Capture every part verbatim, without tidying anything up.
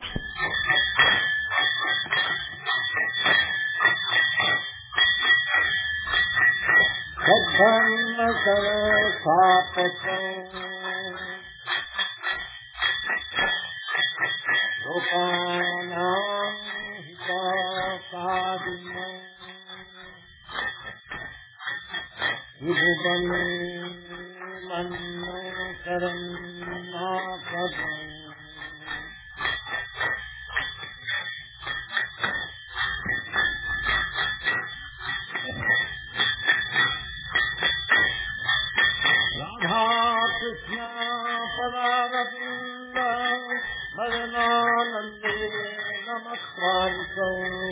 सद्धर्म कर सापक गोपानां हिताकादिनं विभुवने मन्नो शरणागतं राधा कृष्ण पदारविन्द भजनानन्दे नमस्कारितो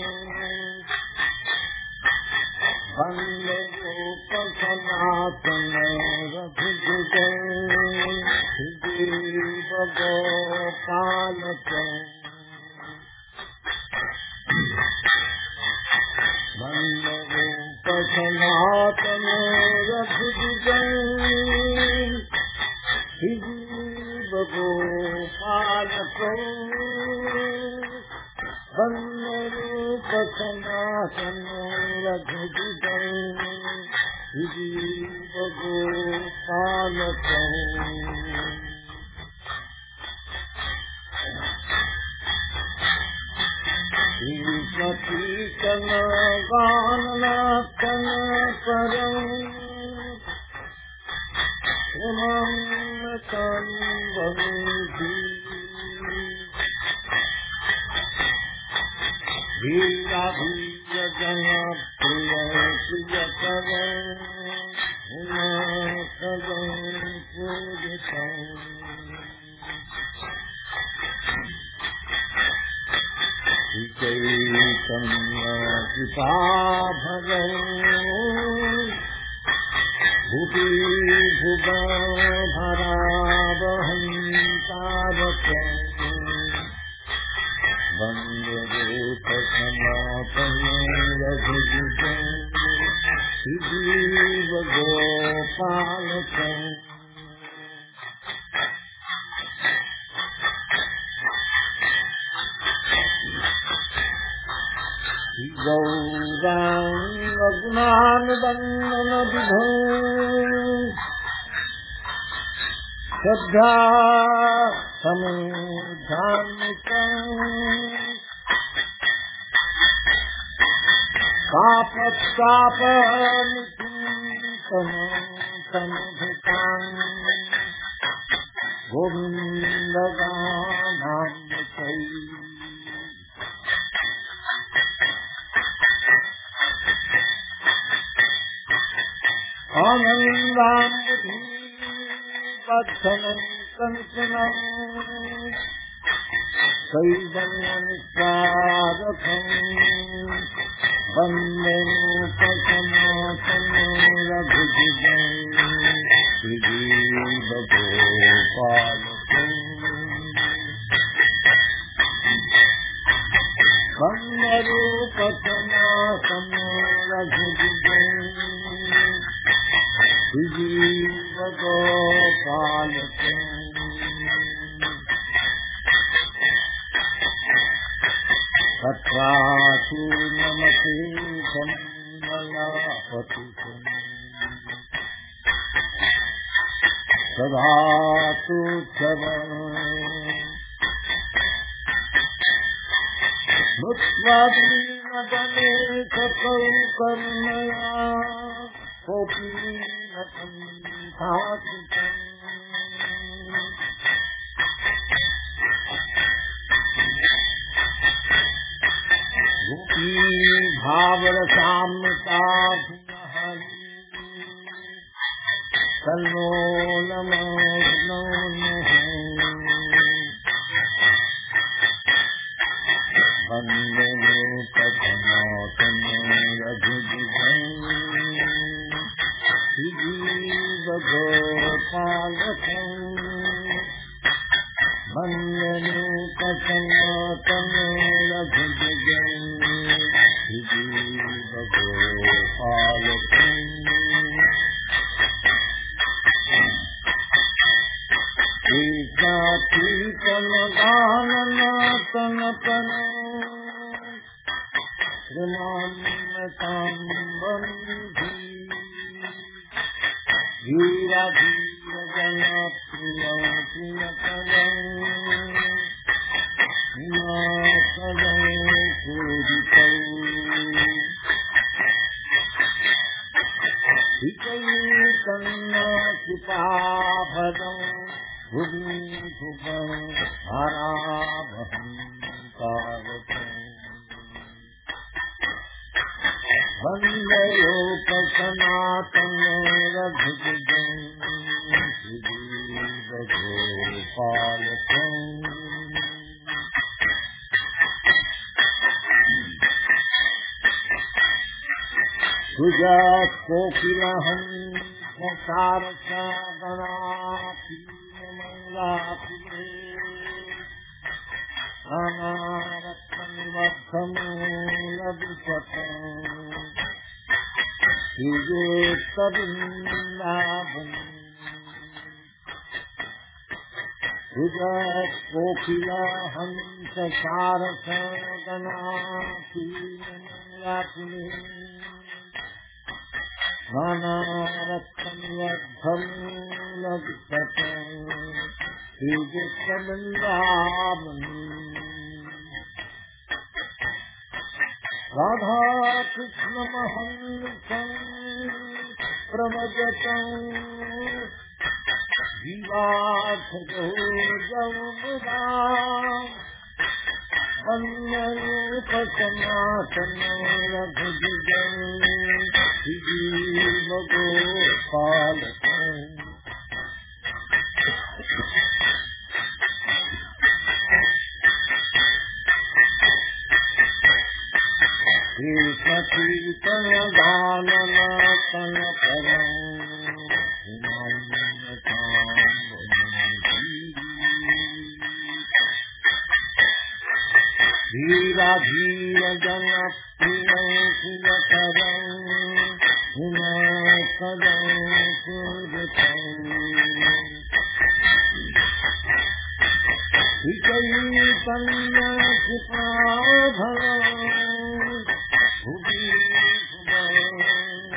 वन्दे गोपसनातन रघुजुगो गोपालको वन्दे गोपसनातन रघुजुगो गोपालको वन्दे गोपसनातन रघुजुगो गोपालको कीर्तन गान कन करं इमं संबंधी धीरा धीर जन प्रिय प्रिय करं इमं सदं पूजितं चैतन्य कृपा भगं भूति भुवन भरा वहं तारकं वन्दे गोपसनातन रघुजुगं श्रीजीव गोपालकं गौराङ्गज्ञानवन्दन विभो श्रद्धा समेधान्वितं तापतापनिधीतमोतमभितां गोविन्दगानामृतै आनन्दामृति वत्सलं कंचनं कैवल्यनिस्वारथं वन्दे गोपसनातन रघुजुगं श्रीजीवगोपालकं वन्दे गोपसनातन रघुजुगं श्रीजीव गोपालकं तत्रासु नमते कमलापतितं सदा तुच्छवं मुक्त्वादीनगणे सकौ करुणया गोपीनतं भासितं गोपी भावरसामृता कल्लोलमग्नो वन्दे गोपसनातन रघुजुगं श्रीजीव गोपालकं वन्दे गोपसनातन रघुजुगं श्रीजीव गोपालकं कीर्तन गान तन तन श्रीमान धीरा धीर जन प्रिय प्रिय कन्ना कृपा भदं भुवि भुवं हराभं वन्दे लोक सनातन रघुजं गोपालकं सुजा कोकिलहं सारसागणातीमङ्गलापुरे नानारत्नमूलविशतम् श्रीजेतवृन्दावन् सुजा कोकिलहं सारसागणातीमङ्गलापुरे नानारत्नमूलविशतम् श्रीजेतवृन्दावन् राधा कृष्ण महंसं प्रवजतं जीवार्थो जमुना अन्यरूप सनातन रघुजं जीव गोपालकं कृष्ण कीर्तन गान तन परं धीरा धीर जन प्रिय प्रियतरं सदं सुरतं विकल्पन्न कृपाभवं भुवि भुवं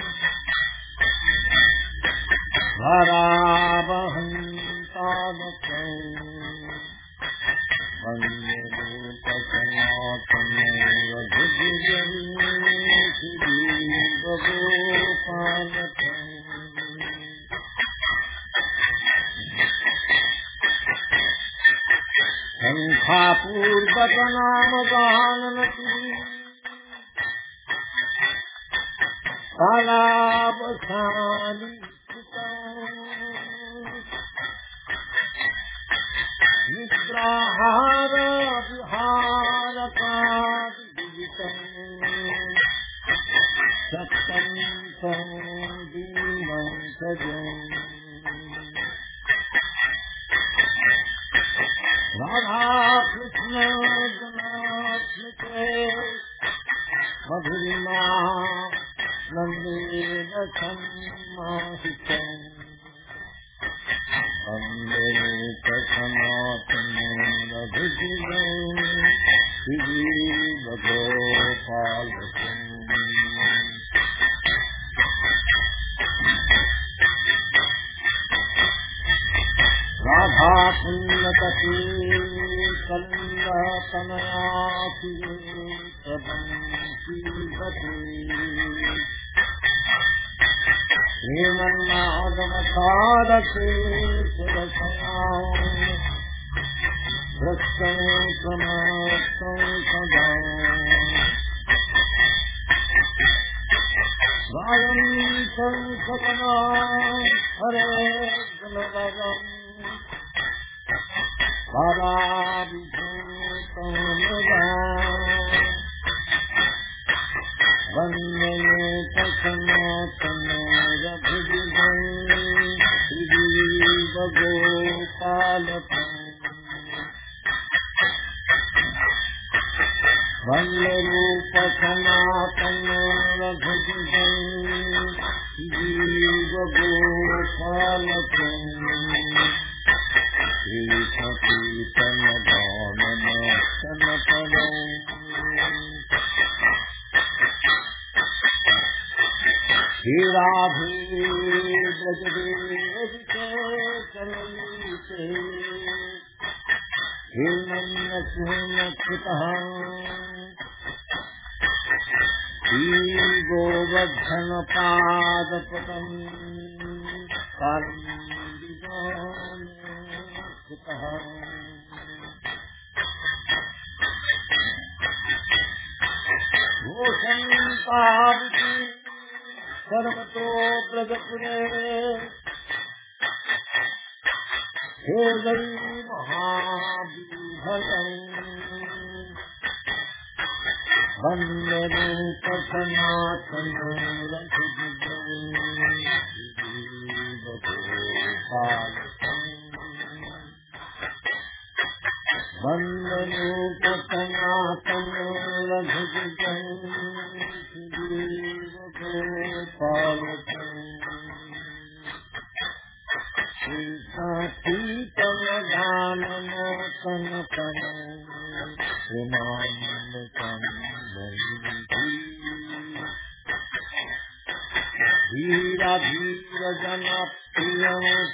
हरावहं तावकं वन्दे लोकसनातनं रघुजं श्रीगोपालकं शङ्खापूर्वक नाम गाननति कालावसानि निद्राहार विहारकादिवितं सत्तं दीनं सजम् राधा कृष्ण जनात्मिके मधुरिमा नन्देन सम्माहितम् वन्दे लोकसनातनं रघुजं श्रीगोपालकं राधा पुण्यकटी कल्लतनयाति तदंसीवती श्रीमन्नादमसादके सुरसयां वृक्षं समाप्तं सदा गायन्तं सतना हरे गुणवरम् पराभिभूतं मुदा वन्दे लोकसनातनं रघुजं श्रीगोपालकं वन्दे लोकसनातनं रघुजं श्रीगोपालकं कीर्तन गान नाचन करो हीरा भी ब्रजदेव के चलते हिरण्य सुनता गोवर्धन पाद पदम भूषण पावती सर्वतो ब्रजपुरे हे गरी महाविभूषण वंदे रूप सनातन वंदे रूप सनातन कीर्तन गान नाचन करो धीरा धीर जन प्रिय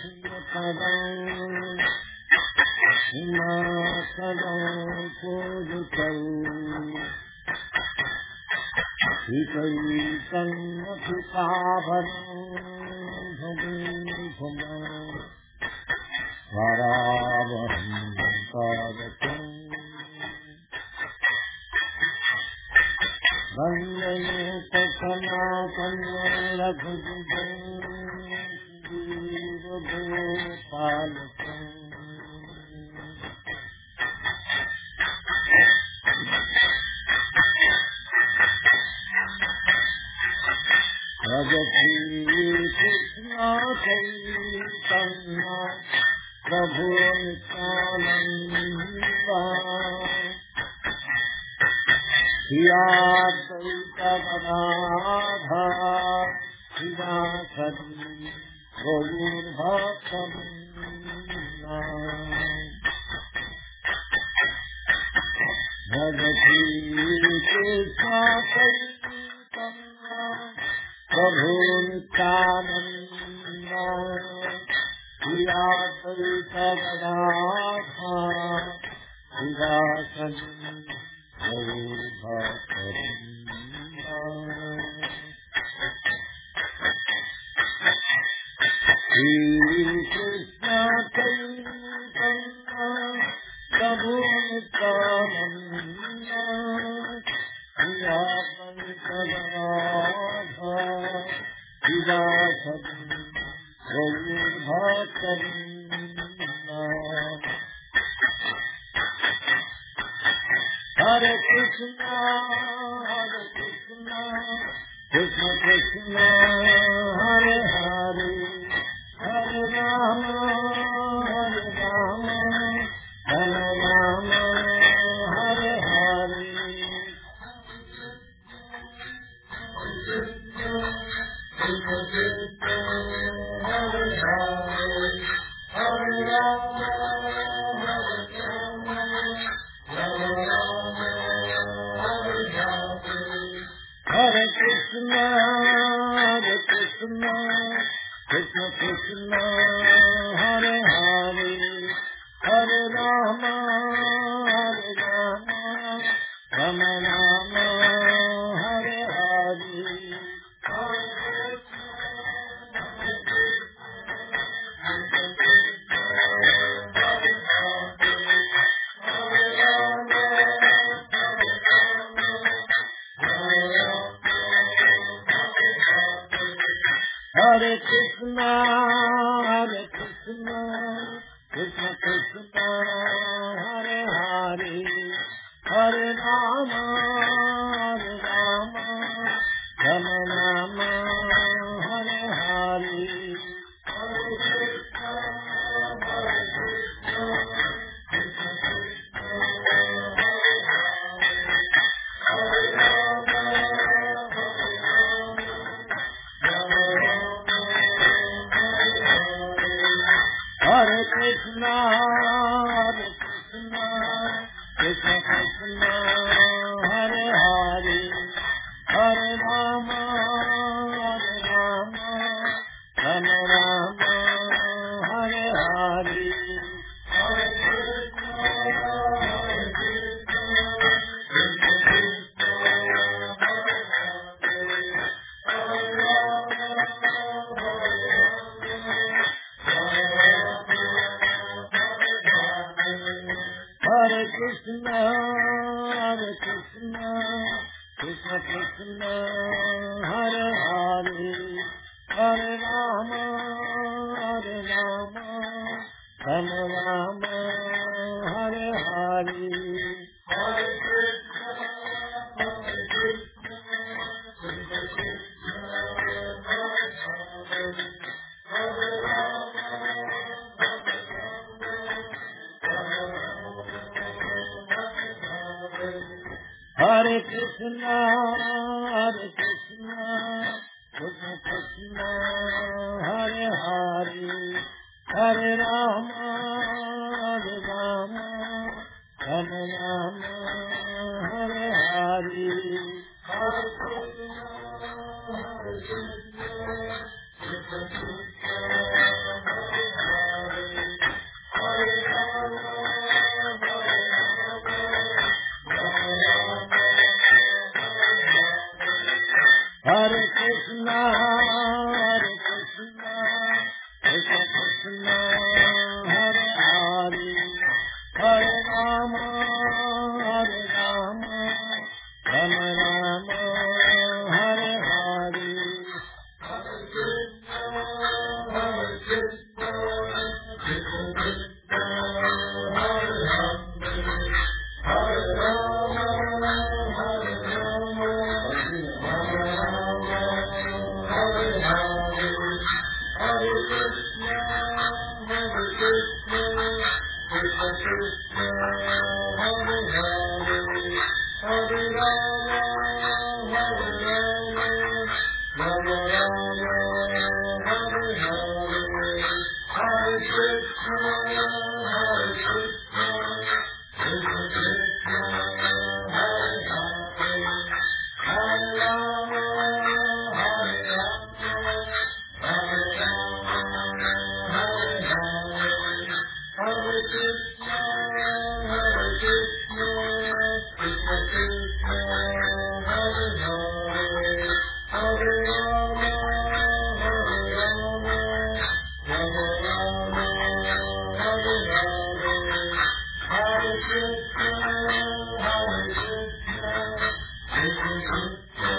वंदे सनातन गोपाल कृष्ण चैतन्य प्रभु नित्यानंद गदाधर श्रीवासदि गौरभक्तवृन्द भजति कृष्ण चैतन्य प्रभु नित्यानंद श्रीवासदि गदाधर श्रीवासदि कृष्ण चैतन्य प्रभु नित्यानंद हरे कृष्ण हरे कृष्ण कृष्ण कृष्ण हरे हरे हरे राम हरे राम हरे राम हरे हरे कृष्ण कृष्ण हरे हरे हरे राम हरे कृष्ण हरे कृष्ण कृष्ण कृष्ण हरे हरे हरे राम हरे राम राम राम हरे हरे हरे कृष्ण हरे कृष्ण कृष्ण कृष्ण हरे हरे हरे राम हरे राम राम राम हरे हरे हरे कृष्ण हरे कृष्ण कृष्ण कृष्ण हरे हरे हरे राम हरे Ram Krishna Krishna Hare Hare Hare Rama Hare Rama Rama Rama Hare Hare Hare Krishna Hare Krishna Krishna Krishna Hare Hare Hare Rama Hare Hare Krishna, Hare Krishna, Krishna Krishna, Hare Hare, Hare Rama, Hare Rama, Rama Rama, Hare Hare, Hare Krishna, Hare Krishna, Krishna Krishna, Hare Hare, Hare Rama, Hare Krishna, Hare Krishna, Krishna Krishna, Hare Hare, Hare Rama, Hare Rama, Rama Rama, Hare Hare, Hare Krishna, Hare Krishna, Krishna Krishna, Hare Hare, Hare Rama, Hare Hare Krishna, Hare Krishna, Krishna Krishna, Hare Hare, Hare Rama, Hare Rama, Rama Rama, Hare Hare, Hare Krishna, Hare Krishna, Krishna Krishna, Hare Hare, Hare Rama, Hare Rama, Hare Hare, Hare Krishna, Hare Krishna, Krishna Krishna, Hare Hare, Hare Rama, Hare Rama, Rama Rama, Hare Hare, Hare Krishna, Hare Krishna, Krishna Krishna, Hare Hare, Hare Rama, Hare Rama, Hare Rama, Hare Hare, Hare Krishna, Hare Krishna, Krishna Krishna, Hare Hare, Hare Rama, Hare Rama, Rama Rama, Hare Hare, Hare Krishna, Hare Krishna, Krishna Krishna,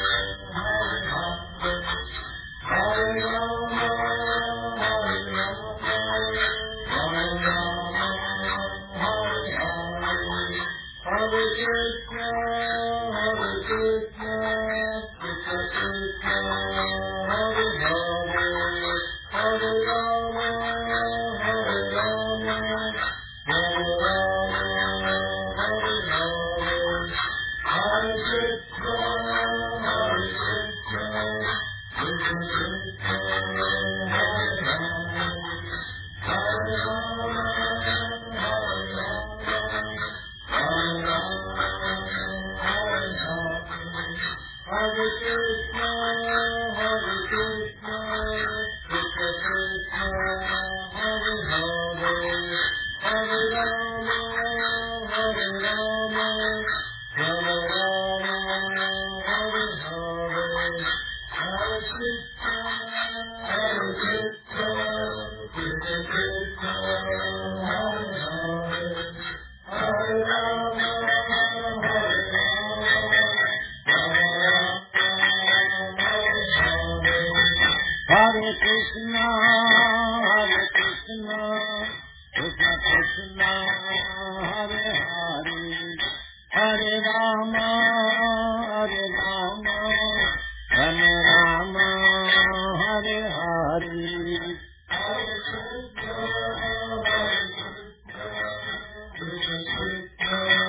Hare Hare, Hare Rama, Hare Rama, Rama Rama, Hare Hare, Hare Krishna, Hare Krishna, Krishna Krishna, Hare Hare, Hare Rama, Hare Rama, Rama Rama, Hare Hare, Hare Krishna, Hare Krishna, Krishna Krishna, Hare Hare, Hare Rama, Hare Rama, Rama Rama, Hare Hare, Hare Krishna, Hare Krishna, Krishna Krishna, Hare Hare, Hare Rama, Hare Rama, Rama Rama, Hare Hare, Hare Krishna, Hare Krishna, Krishna Krishna, Hare Hare, Hare Rama, Hare Rama, Rama Rama, Hare Hare, Hare Krishna, Hare Krishna, Krishna Krishna, Hare Hare, Hare Rama, Hare Rama, Rama Rama, Hare Hare, Hare Krishna, Hare Krishna, Krishna Krishna,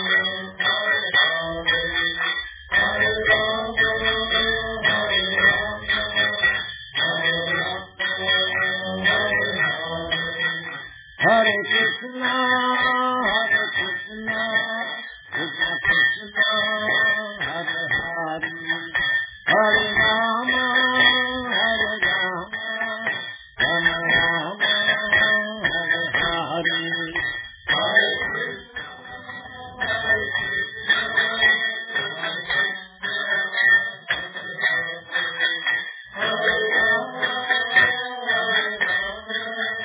Krishna Krishna, Hare Hare, Hare Rama, Hare Rama, Rama Rama, Hare Hare, Hare Krishna, Hare Krishna, Hare Krishna, Hare Rama, Hare Rama,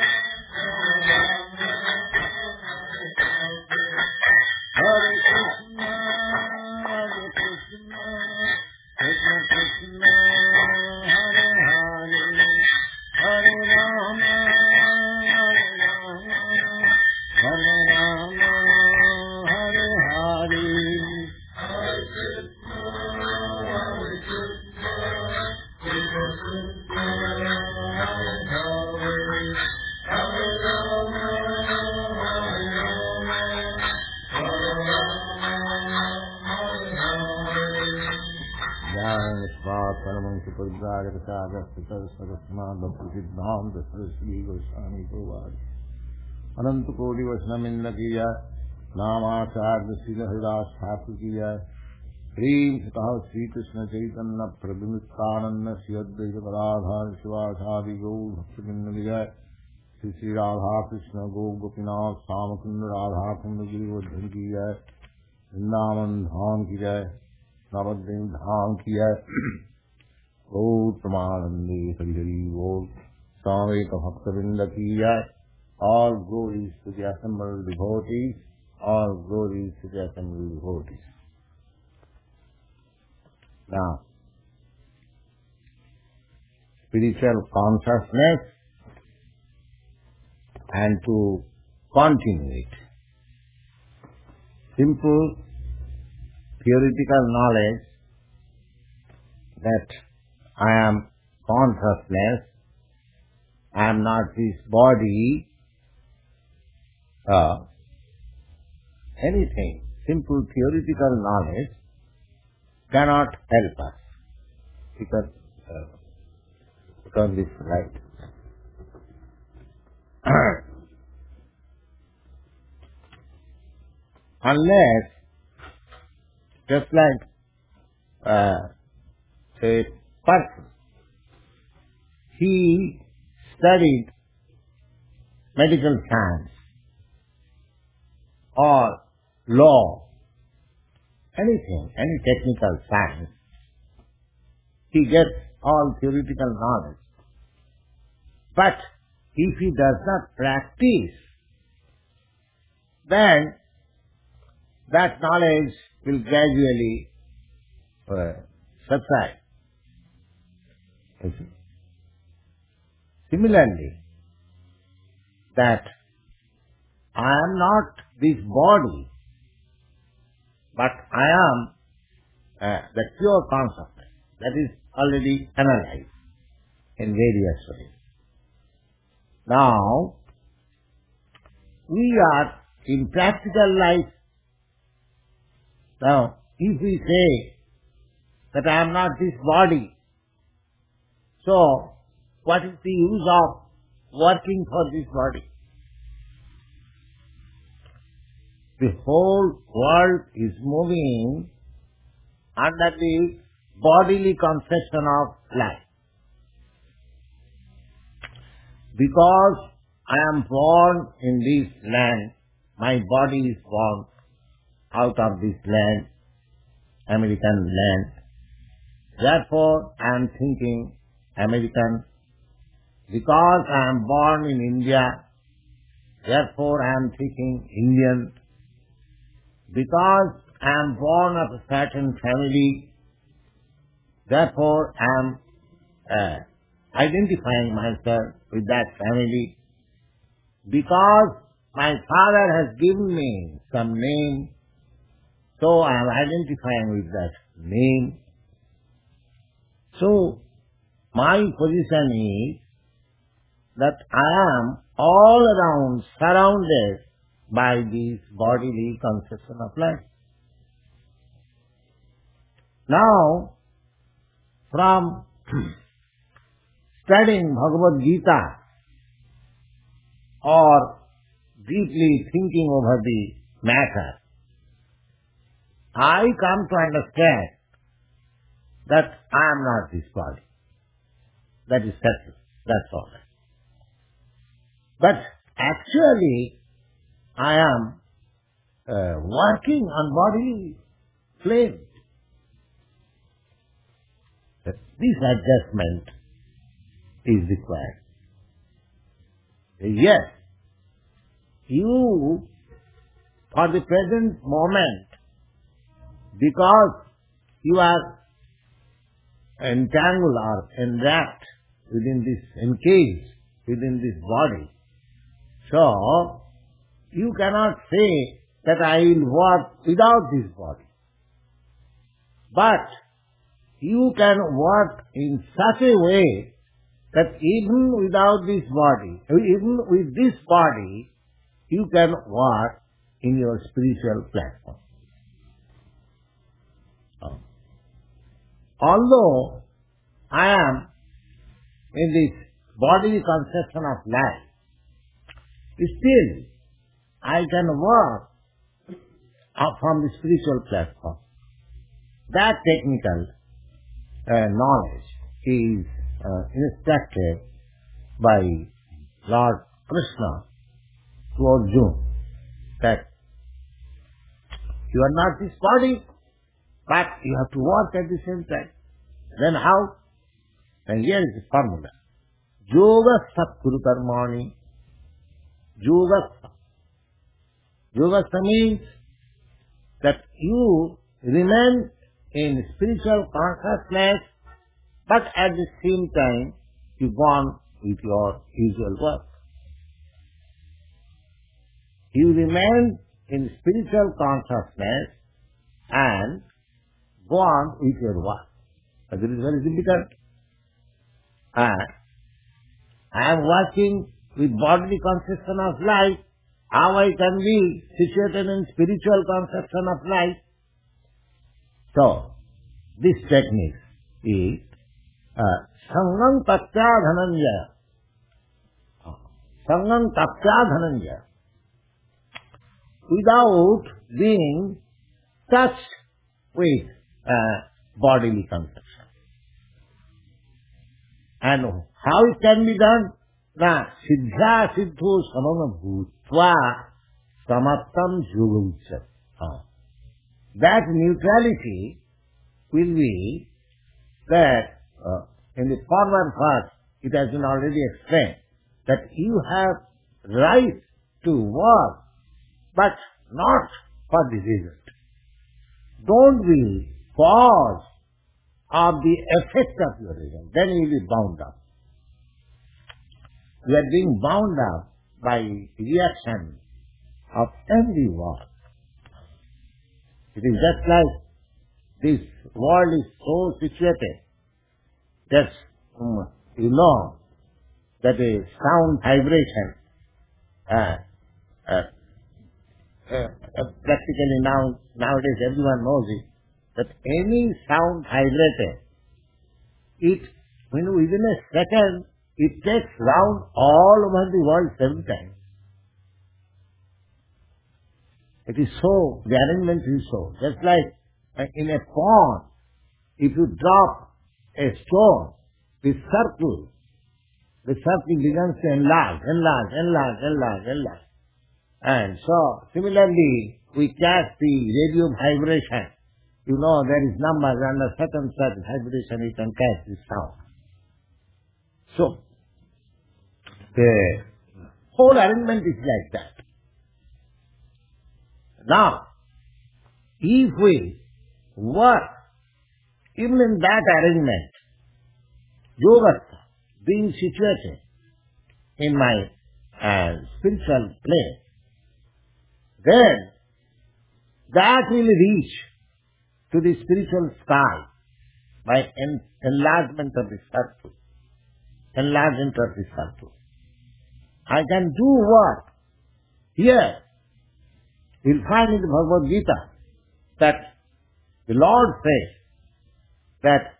Hare Krishna, Hare Krishna, Krishna Krishna, Hare Hare, Hare Rama, Hare Rama, Rama Rama, Hare Hare, Hare Krishna, Hare Krishna, Krishna Krishna, Hare Hare, Hare Rama, Hare Rama, Jai Svat Paramahං Supadraja Sagar Sitar Sarasma Bhakti Siddhanta Sarasvi Goswami Prabhupada Ananta Kodi Vaishnava ki jai, Namacharya Srila Haridas Thakur ki jai, Prem Sitaha Sri Krishna Chaitanya Prabhu Nityananda Sri Advaita Gadadhar Sivasadi Gaur Bhaktivinoda ki jai, Sri Sri Radha Krishna Gaur Gopinath Samakunda Radha Kunda Girivardhan ki jai, Vrindavan Dham ki jai, Navadvip Dham ki jai, Gaur Pramanande Hari Hari Gaur, Samveta Bhaktavinda ki jai. All glories to the assembled devotees, all glories to the assembled devotees. Now, spiritual consciousness and to continue it. Simple theoretical knowledge that I am consciousness, I am not this body, uh, anything, simple theoretical knowledge cannot help us. Because, uh, because this right. Unless, just like uh, a person, he studied medical science or law, anything, any technical science, he gets all theoretical knowledge. But if he does not practice, then that knowledge will gradually uh, subside. You see? Similarly, that I am not this body, but I am uh, the pure consciousness. That is already analyzed in various ways. Now, we are in practical life. Now, if we say that I am not this body, so what is the use of working for this body? The whole world is moving under the bodily conception of life. Because I am born in this land, my body is born out of this land, American land. Therefore, I am thinking American. Because I am born in India, therefore I am thinking Indian. Because I am born of a certain family, therefore I am uh, identifying myself with that family. Because my father has given me some name, so I am identifying with that name. So, my position is that I am all around surrounded by this bodily conception of life. Now, from studying Bhagavad Gita or deeply thinking over the matter, I come to understand that I am not this body. That is settled. That's all. But actually, I am uh, working on bodily plane. This adjustment is required. Yes, you, for the present moment, because you are entangled or enwrapped within this, encased within this body, so you cannot say that I will work without this body. But you can work in such a way that even without this body, even with this body, you can work in your spiritual platform. Although I am in this bodily conception of life, still I can work up from the spiritual platform. That technical uh, knowledge is uh, instructed by Lord Krishna to Arjuna, that you are not this body, but you have to work at the same time. Then how? And here is the formula. Yoga Satkuru Karmani. Yoga. Yoga means that you remain in spiritual consciousness, but at the same time you go on with your usual work. You remain in spiritual consciousness and go on with your work. But it is very difficult. And I am working with bodily conception of life. How I can be situated in spiritual conception of life? So, this technique is Sangam Tatya Dhananjaya. Sangam Tatya Dhananjaya. Without being touched with uh, bodily conception. And how it can be done? Na siddha siddho samana bhutva samattam yoga. That neutrality will be that uh, in the former part it has been already explained that you have right to work but not for the result. Don't be cause of the effect of your result. Then you will be bound up. You are being bound up by reaction of every work. It is just like this world is so situated that um, you know that a sound vibration uh, uh, uh, uh, practically now nowadays everyone knows it, that any sound vibrated, it when within a second it takes round all over the world seven times. It is so, the arrangement is so. Just like uh, in a pond, if you drop a stone, the circle, the circle begins to enlarge, enlarge, enlarge, enlarge, enlarge. And so, similarly, we catch the radio vibration. You know, there is numbers under certain such vibration you can catch this sound. So, the whole arrangement is like that. Now, if we work even in that arrangement, yoga being situated in my uh, spiritual plane, then that will reach to the spiritual sky by en- enlargement of the circle. Enlargement of the circle. I can do work here. You'll find in the Bhagavad Gita that the Lord says that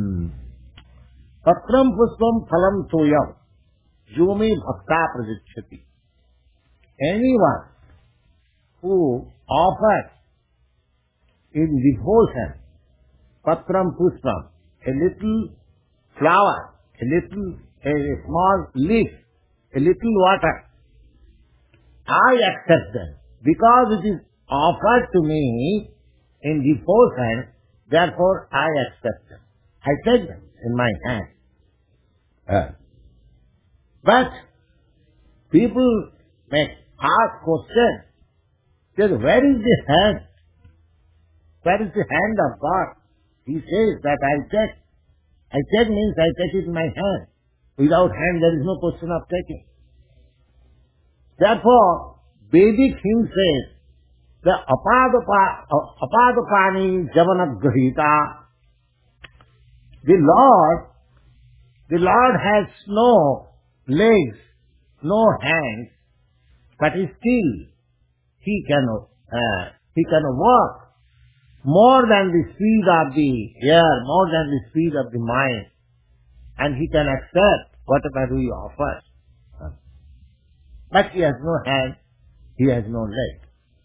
Patram puspam phalam toyam yome bhakta prajichyati. Anyone who offers in devotion, patram pushpam, a little flower, a little, a small leaf, a little water, I accept them. Because it is offered to me in devotion, therefore I accept them. I take them in my hand. Uh, but people may ask questions. Says, where is the hand? Where is the hand of God? He says that I take. I take means I take it in my hand. Without hand there is no question of taking. Therefore, Vedic hymn says, the apadapa, apadapani javanagahita, the Lord, the Lord has no legs, no hands, but still he can, uh, he can walk more than the speed of the air, more than the speed of the mind, and he can accept whatever we offer. But he has no hand, he has no leg.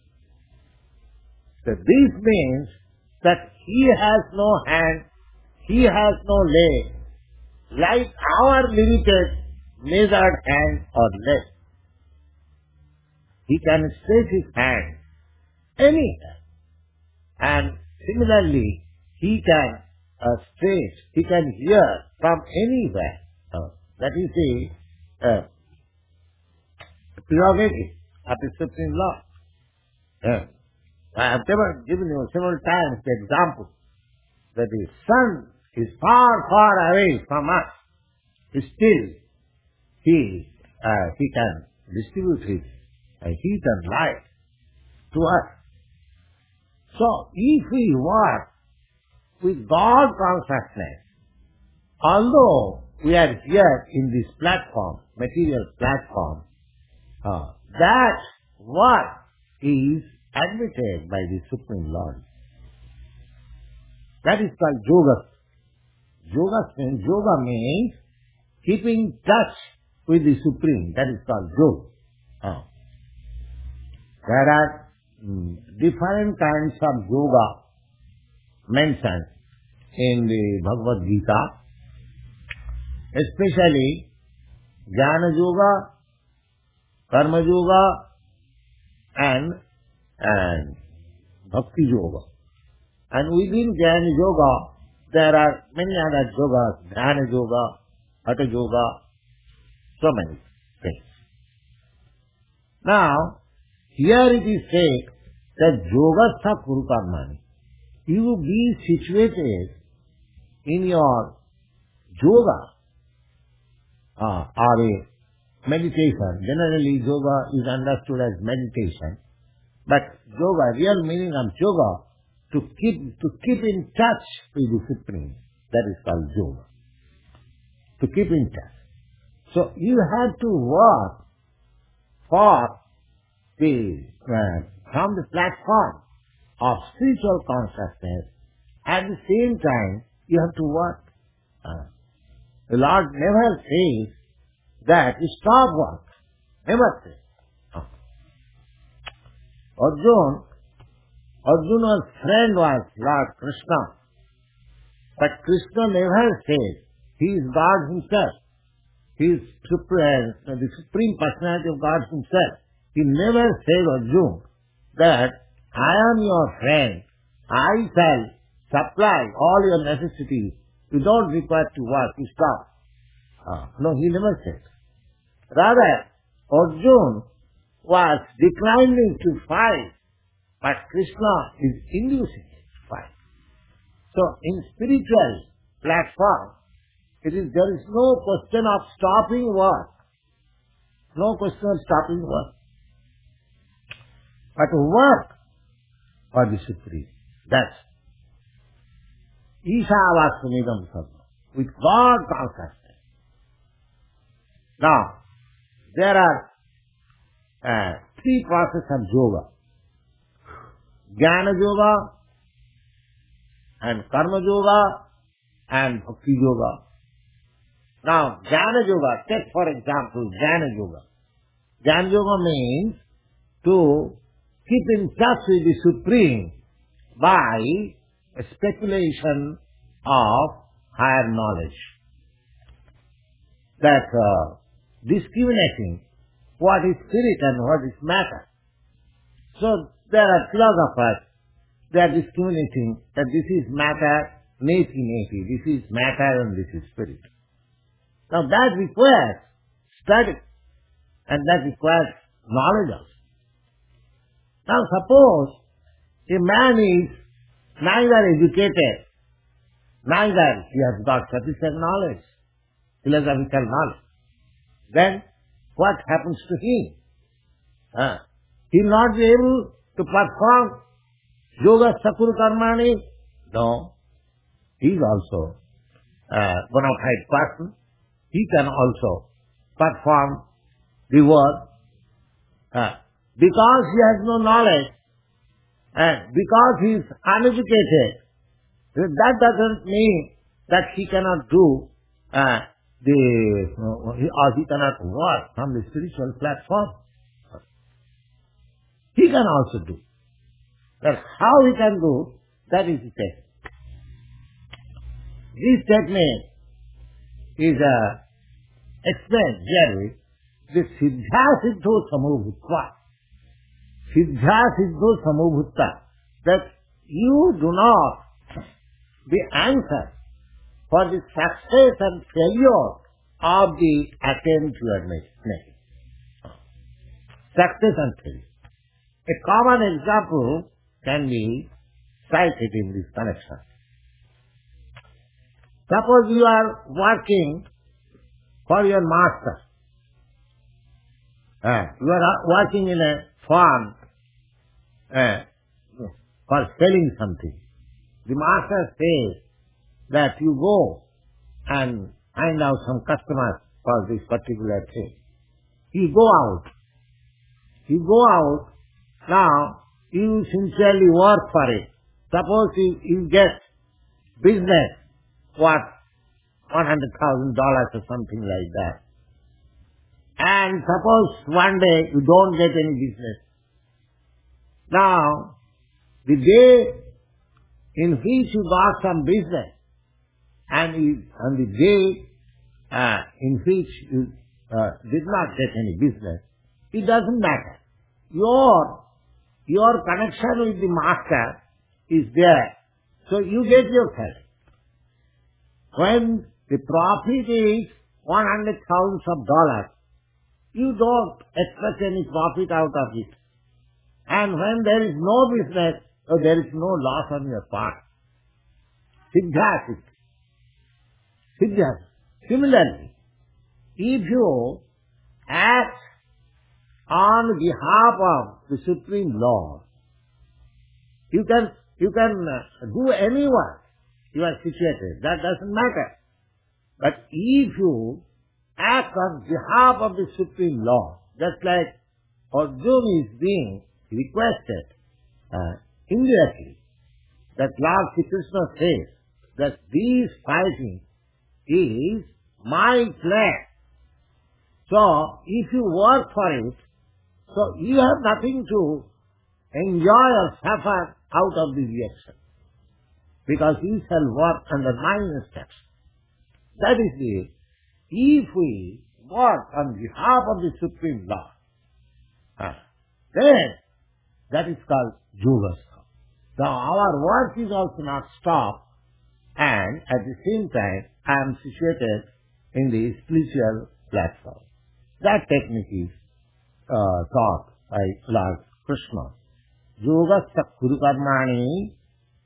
So this means that he has no hand, he has no leg, like our limited, measured hand or leg. He can stretch his hand anywhere. And similarly, he can uh, stretch, he can hear from anywhere. Uh, that is the uh, prerogative of the Supreme Lord. Uh, I have never given you several times the example that the sun is far, far away from us. Still, he uh, he can distribute his uh, heat and light to us. So, if we work with God consciousness, although we are here in this platform, material platform, uh, that work is admitted by the Supreme Lord. That is called yoga. Yoga means, yoga means keeping touch with the Supreme. That is called yoga. Uh, there are mm, different kinds of yoga mentioned in the Bhagavad Gita, especially Jnana Yoga, Karma Yoga, and, and Bhakti Yoga. And within Jnana Yoga, there are many other yogas, Dhyana Yoga, Hatha Yoga, so many things. Now, here it is said that Yoga Kuru Karmani. You be situated in your yoga uh, or a meditation. Generally, yoga is understood as meditation. But yoga, real meaning of yoga, to keep to keep in touch with the Supreme. That is called yoga. To keep in touch. So you have to work for the uh, from the platform of spiritual consciousness. At the same time, you have to work. Uh, the Lord never says that you stop work. Never says. Uh. Arjuna, Arjuna's friend was Lord Krishna. But Krishna never said he is God himself. He is supreme, the Supreme Personality of God himself. He never said, Arjuna, that I am your friend. I shall supply all your necessities. You don't require to work. You stop. Uh, no, he never said. Rather, Arjuna was declining to fight, but Krishna is inducing him to fight. So, in spiritual platform, it is there is no question of stopping work. No question of stopping work. But work for the Supreme. That's Ishavasumidam Sarva. With God consciousness. Now, there are uh, three processes of yoga. Jnana Yoga, and Karma Yoga, and Bhakti Yoga. Now, Jnana Yoga, take for example Jnana Yoga. Jnana Yoga means to keep in touch with the Supreme by a speculation of higher knowledge. That uh, discriminating what is spirit and what is matter. So there are philosophers, they are discriminating that this is matter, neti-neti, this is matter and this is spirit. Now that requires study and that requires knowledge also. Now suppose a man is neither educated, neither he has got sufficient knowledge, philosophical knowledge. Then what happens to him? Uh, he will not be able to perform yoga sakuru karmani? No. He is also a bona fide person. He can also perform the work. Uh, because he has no knowledge and because he is uneducated, that doesn't mean that he cannot do uh, the, uh, he, or he cannot work from the spiritual platform. He can also do. But how he can do, that is the technique. This technique is uh, explained here with the siddha siddho samubhutva. Siddha siddho samubhutta. That you do not be answer for the success and failure of the attempt you are making. Success and failure. A common example can be cited in this connection. Suppose you are working for your master. Uh, you are working in a farm uh, for selling something. The master says that you go and find out some customers for this particular thing. You go out. You go out. Now, you sincerely work for it. Suppose you, you get business worth one hundred thousand dollars or something like that. And suppose one day you don't get any business. Now, the day in which you got some business and, you, and the day uh, in which you uh, did not get any business, it doesn't matter. Your Your connection with the master is there. So you get your salary. When the profit is one hundred thousand of dollars, you don't expect any profit out of it. And when there is no business, so there is no loss on your part. Siddha Siddha. Similarly, if you act on behalf of the Supreme Lord, you can you can uh, do any work you are situated. That doesn't matter. But if you act on behalf of the Supreme Lord, just like Arjuna is being requested uh, indirectly, that Lord Sri Krishna says that this fighting is my plan. So, if you work for it, so you have nothing to enjoy or suffer out of the reaction, because you shall work under my instruction. That is it. If we work on behalf of the Supreme Lord, uh, then that is called yogastham. Now our work is also not stopped, and at the same time I am situated in the spiritual platform. That technique is uh, taught by Lord Krishna. Yogasya kuru karmani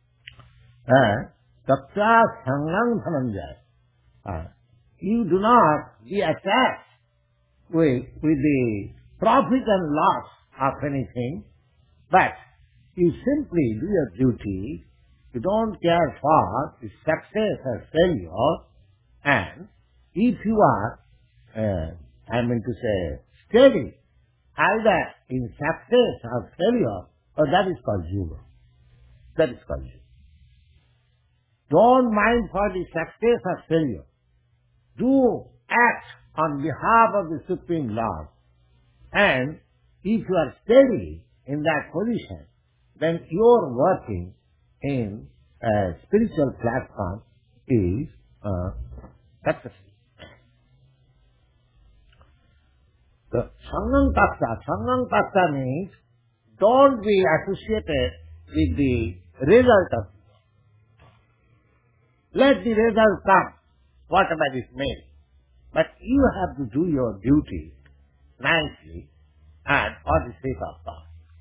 tapya sangam dhananjaya. You do not be attached with, with the profit and loss of anything, but you simply do your duty. You don't care for the success or failure, and if you are, uh, I mean to say, steady, either in success or failure, or that is called yoga. That is called yoga. Don't mind for the success or failure. Do act on behalf of the Supreme Lord. And if you are steady in that position, then your working in a spiritual platform is uh, successful. The Sangam Tattva, Sangam Tattva means don't be associated with the result of it. Let the result come, whatever is made. But you have to do your duty nicely and for the sake of God.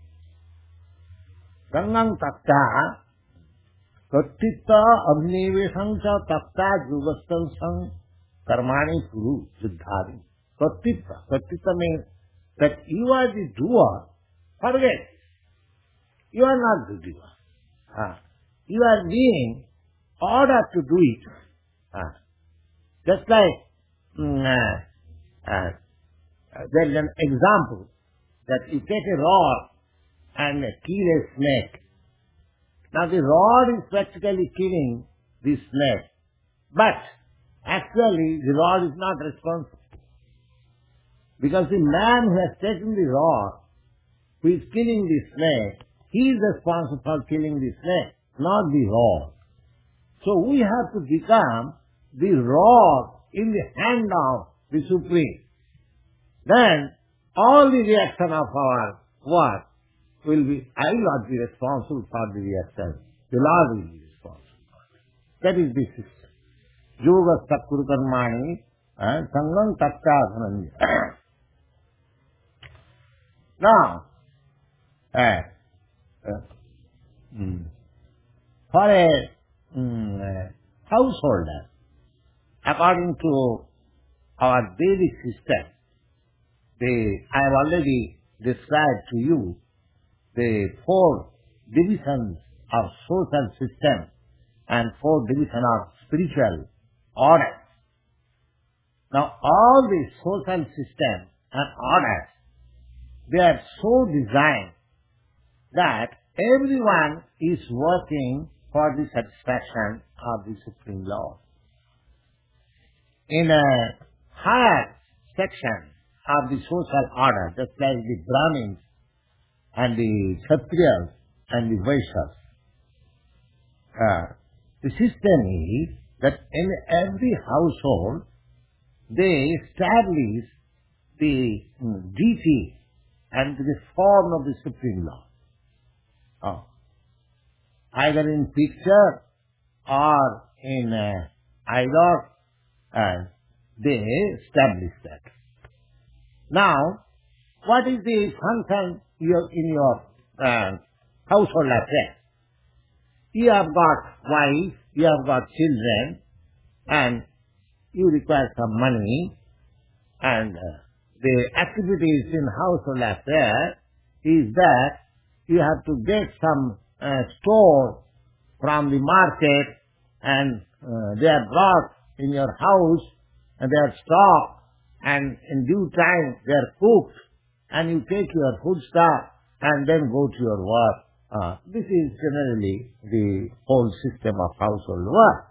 Sangam Tattva, Kattita Abhinivesam cha Tattva Yugastang Sang Karmani Kuru Siddhari. Kattita. Kattita means that you are the doer. Forget. You are not the doer. Ah. You are being ordered to do it. Ah. Just like mm, uh, uh, there is an example that you take a rod and kill a snake. Now the rod is practically killing the snake, but actually the rod is not responsible. Because the man who has taken the rod, who is killing the snake, he is responsible for killing the snake, not the rod. So we have to become the rod in the hand of the Supreme. Then all the reaction of our work will be, I will not be responsible for the reaction. The Lord will be responsible. That is the system. Yoga Sakkuru Karmani and Sangam Tattva. Now, uh, uh, mm, for a mm, uh, householder, according to our Vedic system, the, I have already described to you the four divisions of social system and four divisions of spiritual order. Now, all the social system and orders, they are so designed that everyone is working for the satisfaction of the Supreme Lord. In a higher section of the social order, just like the Brahmins and the Kshatriyas and the Vaishyas, uh, the system is that in every household they establish the mm, deity and the form of the Supreme Lord. Oh. Either in picture or in uh, idol, uh, they establish that. Now, what is the function your, in your uh, household affairs? You have got wife, you have got children, and you require some money, and uh, the activities in household affairs is that you have to get some uh, store from the market, and uh, they are brought in your house, and they are stocked, and in due time they are cooked, and you take your food stuff and then go to your work. Uh, this is generally the whole system of household work.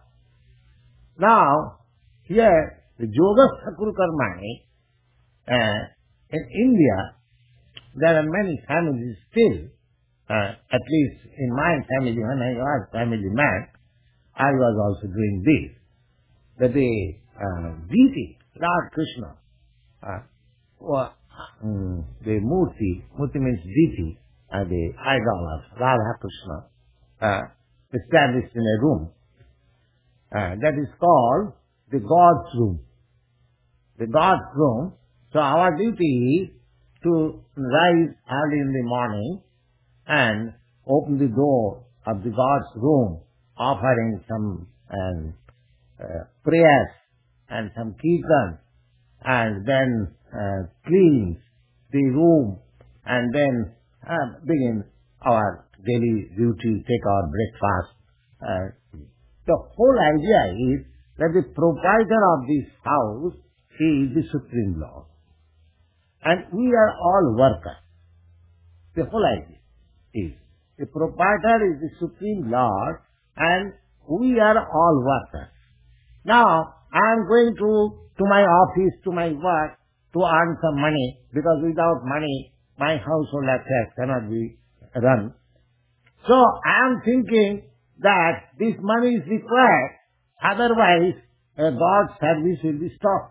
Now, here, the Yoga Sakkuru Karmani, uh, in India, there are many families still, uh, at least in my family, when I was family man, I was also doing this. That the uh, deity, Lord Krishna, uh, or, um, the Murti, Murti means deity, uh, the idol of Radha Krishna, uh, established in a room. Uh, that is called the God's room. The God's room. So our duty is to rise early in the morning and open the door of the God's room, offering some um, uh, prayers and some kirtan, and then uh, clean the room, and then uh, begin our daily duty, take our breakfast. Uh, the whole idea is that the proprietor of this house is the Supreme Lord. And we are all workers. The whole idea is the proprietor is the Supreme Lord, and we are all workers. Now, I am going to, to my office, to my work, to earn some money, because without money, my household affairs cannot be run. So, I am thinking that this money is required, otherwise uh, God's service will be stopped.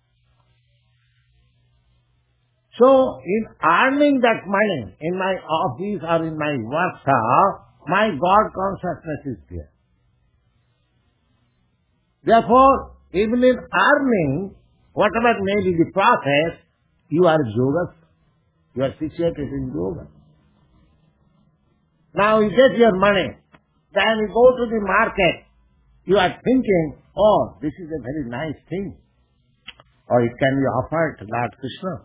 So, in earning that money in my office or in my workshop, my God consciousness is there. Therefore, even in earning, whatever may be the process, you are yoga. You are situated in yoga. Now you get your money, then you go to the market, you are thinking, oh, this is a very nice thing. Or it can be offered to Lord Krishna.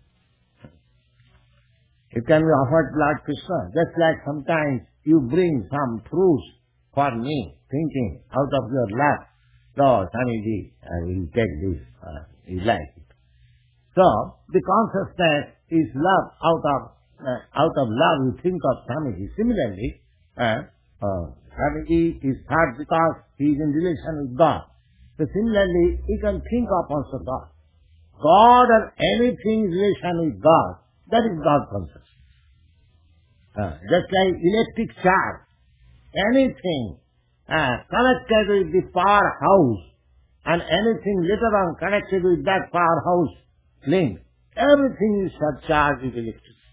It can be offered to Lord Krishna. Just like sometimes you bring some fruits for me, thinking out of your lap, Lord, Swamiji, I will take this, uh, you like it. So, the consciousness is love out of, uh, out of love you think of Swamiji. Similarly, uh, uh, Swamiji is thought because he is in relation with God. So similarly, you can think of also God. God or anything in relation with God, that is God consciousness. Uh, just like electric charge, anything uh, connected with the powerhouse and anything later on connected with that powerhouse link, everything is surcharged with electricity.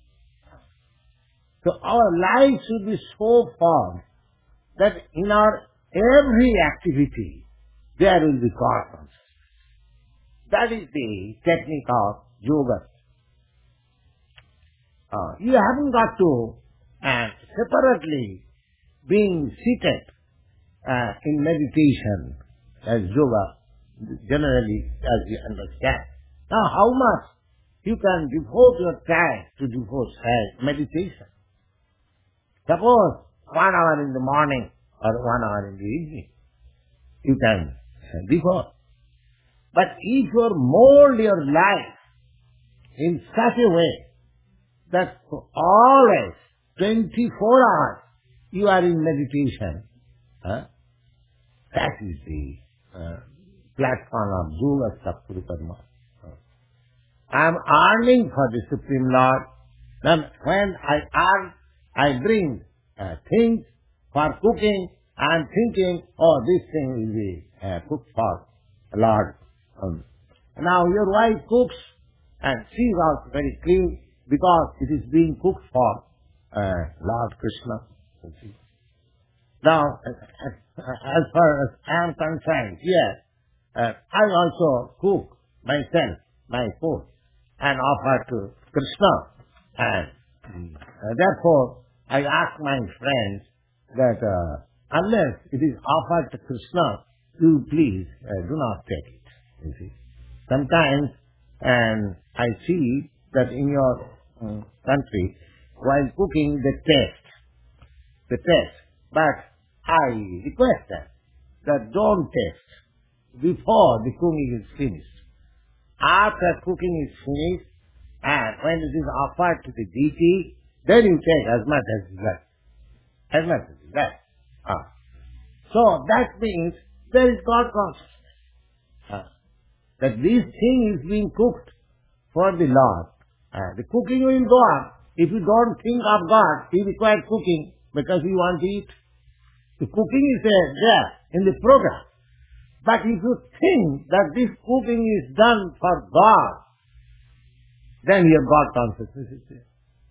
So our life should be so formed that in our every activity there will be God consciousness. That is the technique of yoga. Uh, you haven't got to uh, separately being seated uh, in meditation as yoga, generally as you understand. Now how much you can devote your time to devote uh, meditation? Suppose one hour in the morning or one hour in the evening, you can uh, devote. But if you mold your life in such a way that always, twenty-four hours, you are in meditation, huh? That is the uh, platform of Yoga Satguru Karma. I am earning for the Supreme Lord. Then when I earn, I bring uh, things for cooking. I am thinking, oh, this thing will be uh, cooked for Lord. Um, now your wife cooks and she is also very clean because it is being cooked for uh, Lord Krishna. Now, as far as I am concerned, yes, uh, I also cook myself, my food, and offer to Krishna. And uh, therefore, I ask my friends that uh, unless it is offered to Krishna, you please uh, do not take it. You see, sometimes, and I see that in your um, country, while cooking, they taste, they taste. But I request that that don't taste before the cooking is finished. After cooking is finished, and when it is offered to the deity, then you take as much as you like, as much as you like. Ah. So that means there is God consciousness. Ah. That this thing is being cooked for the Lord. Uh, the cooking will go on. If you don't think of God, you require cooking because you want to eat. The cooking is uh, there in the program. But if you think that this cooking is done for God, then your God consciousness is there.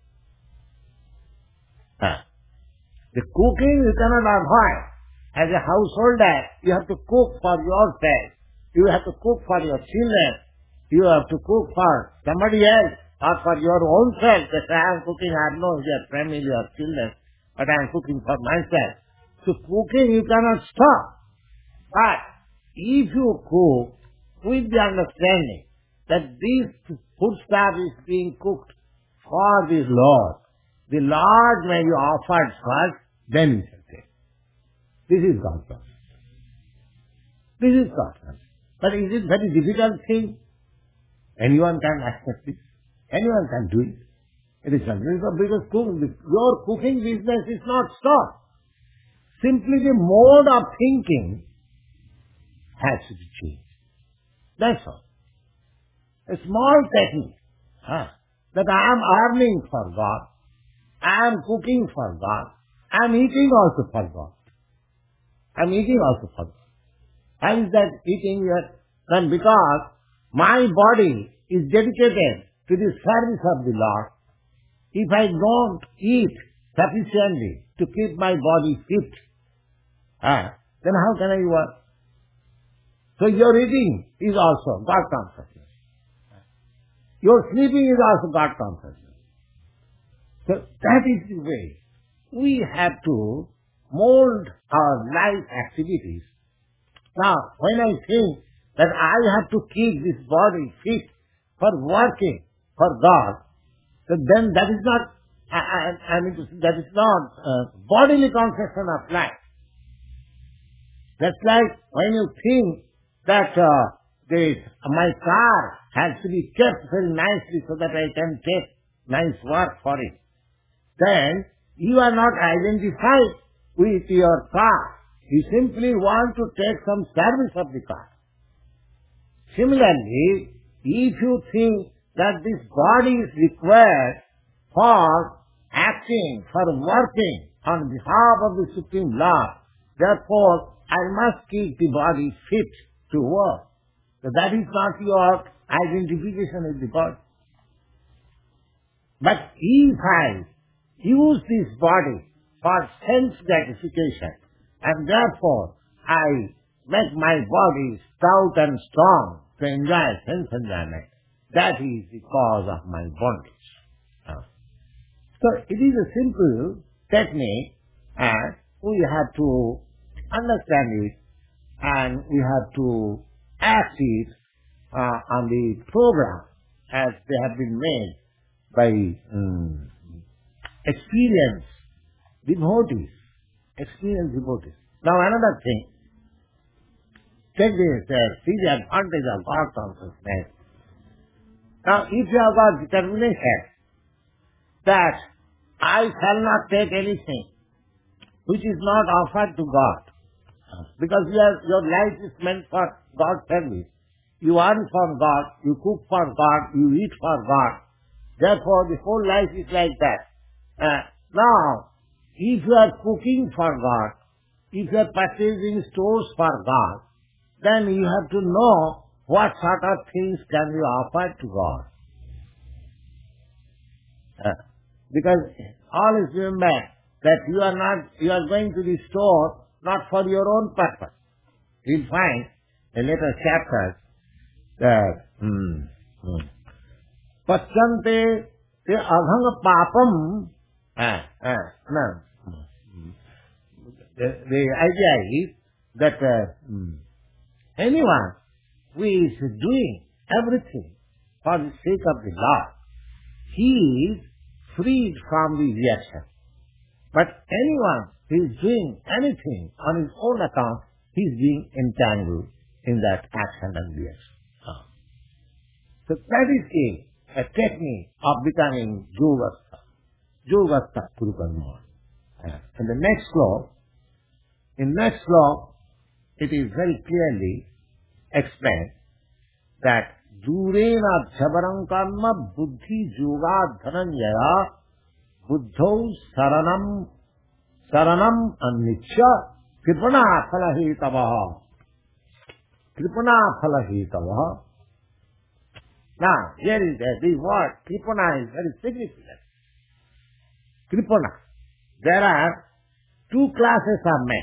Uh, the cooking you cannot avoid. As a householder, you have to cook for yourself. You have to cook for your children. You have to cook for somebody else or for your own self. That I am cooking, I have no your family or children, but I am cooking for myself. So cooking you cannot stop. But if you cook with the understanding that this food stuff is being cooked for this Lord, the Lord may be offered first, then you shall take. This is God's consciousness. This is God's consciousness. But is it very difficult thing? Anyone can accept it. Anyone can do it. It is not because cook, your cooking business is not stopped. Simply the mode of thinking has to be changed. That's all. A small technique huh, that I am earning for God, I am cooking for God, I am eating also for God. I am eating also for God. How is that eating? Then because my body is dedicated to the service of the Lord, if I don't eat sufficiently to keep my body fit, ah, then how can I work? So your eating is also God consciousness. Your sleeping is also God consciousness. So that is the way we have to mold our life activities. Now, when I think that I have to keep this body fit for working for God, so then that is not, I, I, I mean, to say, that is not uh, bodily conception of life. That's like when you think that uh, the, my car has to be kept very nicely so that I can take nice work for it. Then you are not identified with your car. You simply want to take some service of the car. Similarly, if you think that this body is required for acting, for working on behalf of the Supreme Lord, therefore I must keep the body fit to work. So that is not your identification with the body. But if I use this body for sense gratification, and therefore I make my body stout and strong to enjoy sense enjoyment, that is the cause of my bondage. Uh, So it is a simple technique, and we have to understand it, and we have to act it uh, on the program as they have been made by um, experienced devotees, experienced devotees. Now another thing, take this, uh, see the advantage of God consciousness. Now if you have got determination that I shall not take anything which is not offered to God, because your, your life is meant for God's service. You earn for God, you cook for God, you eat for God. Therefore, the whole life is like that. Uh, now, if you are cooking for God, if you are purchasing stores for God, then you have to know what sort of things can be offered to God. Uh, because always remember that you are not, you are going to the store not for your own purpose. You'll find in later chapters that hmm, hmm. Paschante te abhanga papam. Ah, ah, no. The, the idea is that uh, hmm, anyone who is doing everything for the sake of the Lord, he is freed from the reaction. But anyone who is doing anything on his own account, he is being entangled in that action and reaction. Ah. So that is a, a technique of becoming Yogastha. Yogastha Kurukarma. Ah. In the next sloka, in next sloka, it is very clearly explained that Durena Jhabaram Karma Buddhi Yoga Dhananjaya Buddhau Saranam Saranam Annichya Kripana Phalahitavaha. Kripana Phalahitavaha. Now, here is the, the word Kripana is very significant. Kripana. There are two classes of men.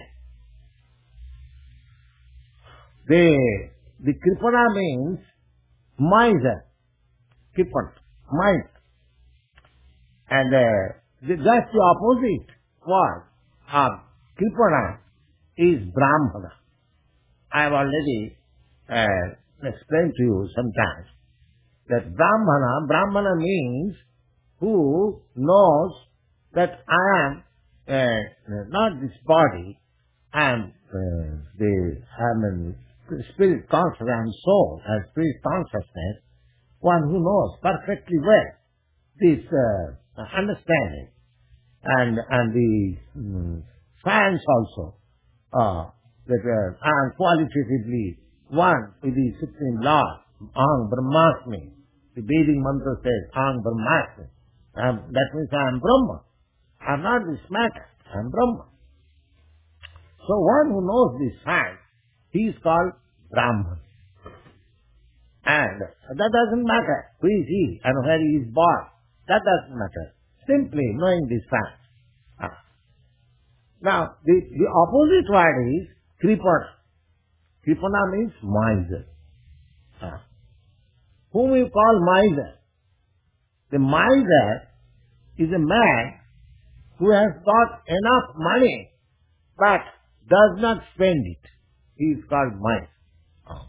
The, the Kripana means miser. Kripana. Miser. And uh, the, that's the opposite word of Kripana is Brahmana. I have already uh, explained to you sometimes that Brahmana, Brahmana means who knows that I am uh, not this body, I am uh, the I am spirit consciousness, I am soul, and spirit consciousness, one who knows perfectly well this uh, understanding and and the um, science also uh, that uh, I am qualitatively one with the Supreme Lord, Aham Brahmasmi. The Vedic mantra says Aham Brahmasmi. Um, that means I am Brahma. I am not this matter. I am Brahma. So one who knows this fact, he is called Brahman. And that doesn't matter who is he and where he is born. That doesn't matter. Simply knowing this fact. Ah. Now, the, the opposite word is Kripana. Kripana means miser. Ah. Whom we call miser? The miser is a man who has got enough money but does not spend it. He is called miser. Ah.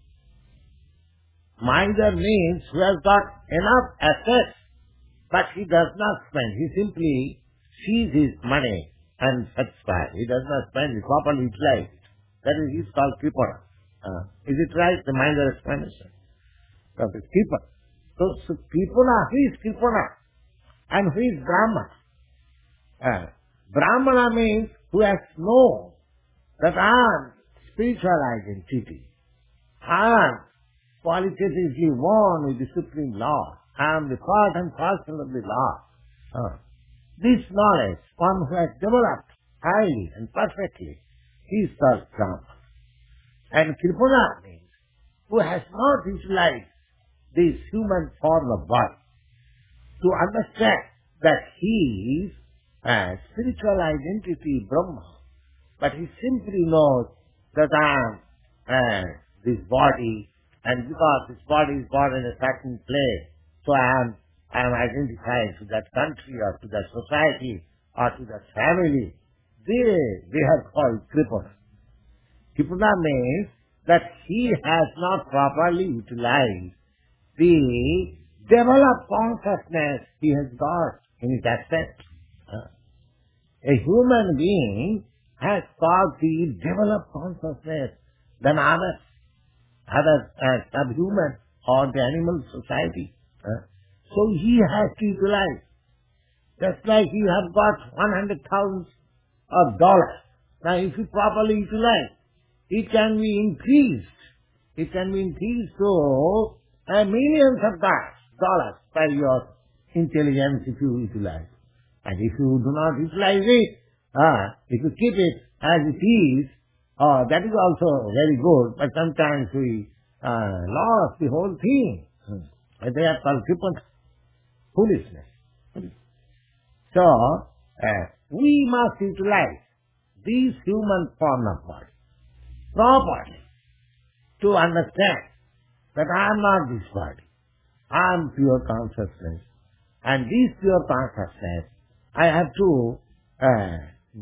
Miser means who has got enough assets but he does not spend. He simply sees his money and satisfied. He does not spend it, properly utilize it. That is, he is called Kripana. Uh, is it right, the miser explanation? That is Kripana. So, so Kripana, who is Kripana? And who is Brahmana? Uh, Brahmana means who has known that I am spiritual identity. I am qualitatively one with the Supreme Law. I am the part and parcel of the law. Uh, this knowledge, one who has developed highly and perfectly, he is called Brahman. And Kripana means who has not utilized this human form of body to understand that he is a spiritual identity, Brahma, but he simply knows that I am uh, this body, and because this body is born in a certain place, so I am, I am identified to that country or to that society or to that family. They, they are called Kripana. Kripana means that he has not properly utilized the developed consciousness he has got in his asset. Uh, a human being has got the developed consciousness than others, others as subhuman or the animal society. Uh, so he has to utilize. Just like you have got one hundred thousand of dollars. Now if you properly utilize, it can be increased. It can be increased to uh, millions of dollars by your intelligence if you utilize. And if you do not utilize it, uh, if you keep it as it is, uh, that is also very good. But sometimes we uh, lost the whole thing. Hmm. They are called Kripana. Foolishness. So, uh, we must utilize this human form of body properly to understand that I am not this body. I am pure consciousness. And this pure consciousness, I have to uh,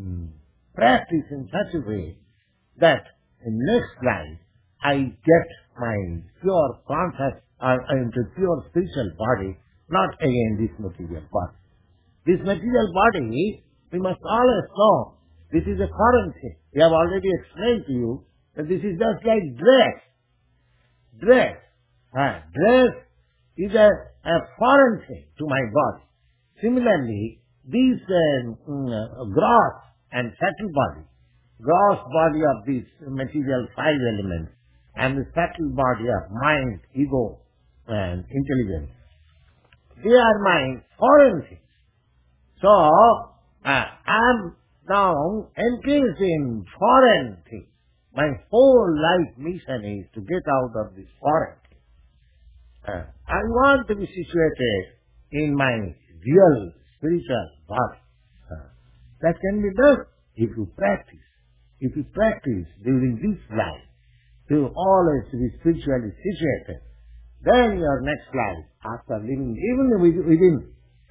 practice in such a way that in next life I get my pure conscious, uh, into pure spiritual body, not again this material body. This material body, we must always know, this is a foreign thing. We have already explained to you that this is just like dress. Dress. Uh, dress is a, a foreign thing to my body. Similarly, these uh, uh, gross and subtle body, gross body of these material five elements, and the subtle body of mind, ego, and intelligence, they are my foreign things. So, uh, I am now engaged in foreign things. My whole life mission is to get out of this foreign thing. Uh, I want to be situated in my real spiritual body. Uh, that can be done if you practice. If you practice during this life to always be spiritually situated, then your next life, after living even within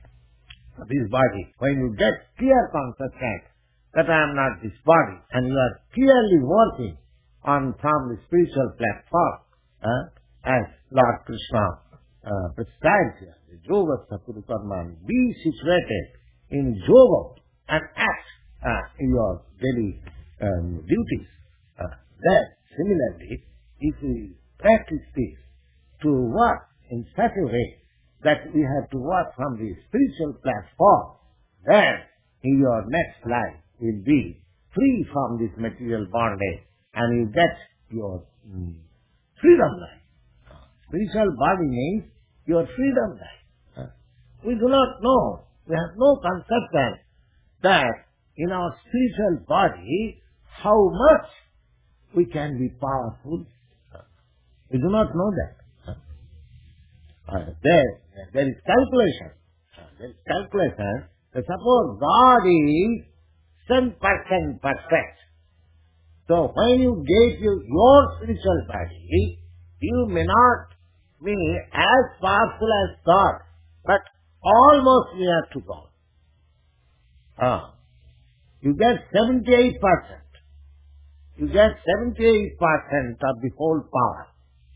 this body, when you get clear consciousness that I am not this body, and you are clearly working on from the spiritual platform, uh, as Lord Krishna uh, prescribes here, the yoga sakuru karma, be situated in yoga and act uh, in your daily um, duties. Uh, then, similarly, if we practice this to work in such a way that we have to work from the spiritual platform, then in your next life will be free from this material bondage and you get your mm, freedom life. Spiritual body means your freedom life. We do not know, we have no conception that in our spiritual body, how much we can be powerful. We do not know that. Uh, there, there is calculation. Uh, there is calculation. So suppose God is ten percent perfect. So when you get your, your spiritual body, you may not be as powerful as God, but almost near to God. Ah, you get seventy-eight percent. You get seventy-eight percent of the whole power.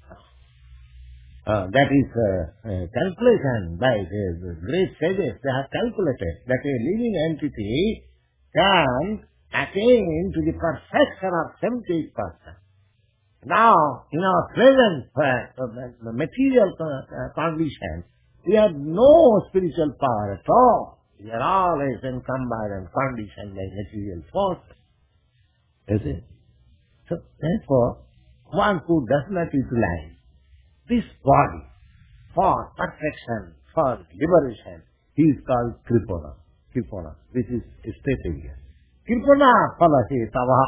Uh, that is uh, uh, calculation by the great sages. They have calculated that a living entity can attain to the perfection of seventy-eight percent. Now, in our present uh, uh, material uh, condition, we have no spiritual power at all. We are always encumbered and conditioned by material forces. You see? So, therefore, one who does not utilize this body for perfection, for liberation, he is called Kripana. Kripana. This is stated here. Kripana phala hetava.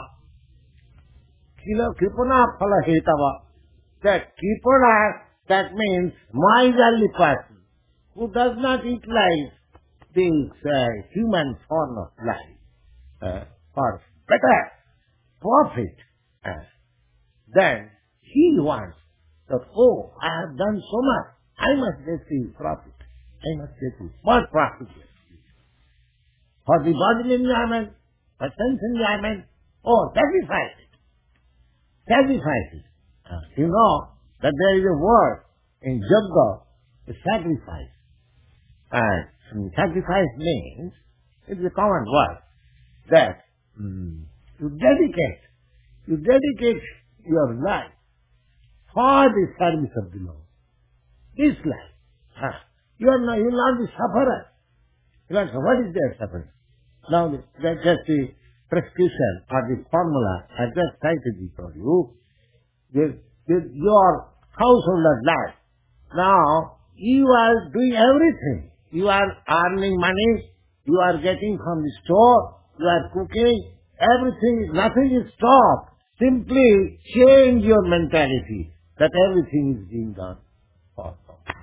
Kripana phala hetava. That Kripana, that means miserly person who does not utilize this uh, human form of life uh, for better profit, uh, then he wants that, oh, I have done so much, I must receive profit. I must receive more profit. For the bodily enjoyment, for sense enjoyment, oh, sacrifice it. Sacrifice it. Uh, you know that there is a word in Jagga, a sacrifice. And sacrifice means, it is a common word, that mm, you dedicate, you dedicate your life for the service of the Lord. This life. Huh. You are not, you will not be sufferer. You are, what is their suffering? Now, that's just the prescription or the formula I just cited before you. With, with your householder life. Now, you are doing everything. You are earning money. You are getting from the store. You are cooking. Everything, nothing is stopped. Simply change your mentality that everything is being done for God.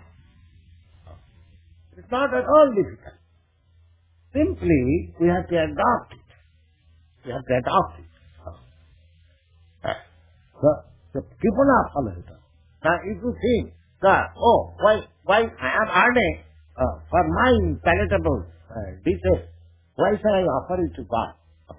It's not at all difficult. Simply, we have to adopt it. We have to adopt it. So, so Kripana phala hetava. Now, if you think that, oh, why, why I am earning uh, for my palatable uh, dishes, why shall I offer it to God?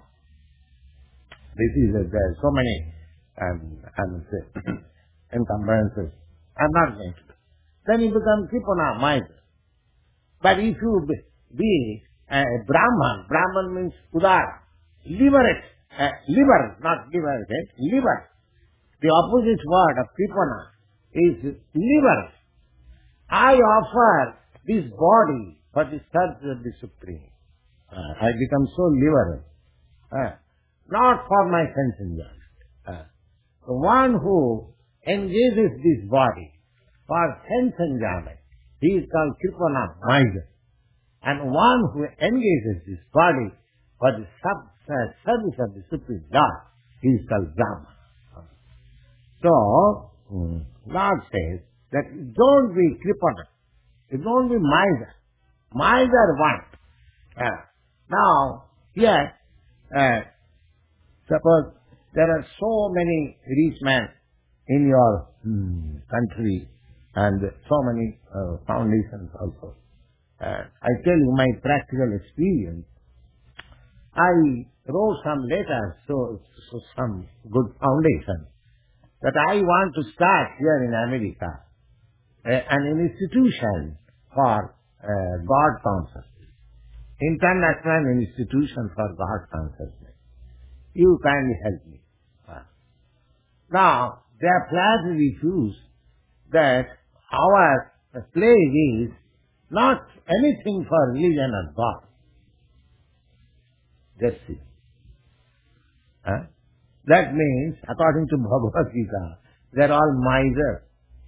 This is, uh, there are so many, um, I would say, encumbrances. I'm not going to do. Then you become Kripana, miser. But if you be, be a Brahman, Brahman means Udara, liberate, uh, liber, not liberate, liber. The opposite word of Kripana is liber. I offer this body for the service of the Supreme. Uh, I become so liberal. Uh, not for my sense enjoyment. Uh, the one who engages this body for sense enjoyment, he is called Kripana, miser. And one who engages this body for the sub, uh, service of the Supreme Lord, he is called Brahman. So, mm, Lord says that don't be Kripana, you don't be miser. Miser one. Uh, now, here, uh, suppose there are so many rich men in your mm, country and so many uh, foundations also. Uh, I tell you my practical experience. I wrote some letters to, to some good foundations that I want to start here in America uh, an institution for uh, God consciousness, international institution for God consciousness. You kindly help me. Uh, now, they are flatly refused that our place is not anything for religion or God. That's it. Huh? That means, according to Bhagavad Gita, they are all misers.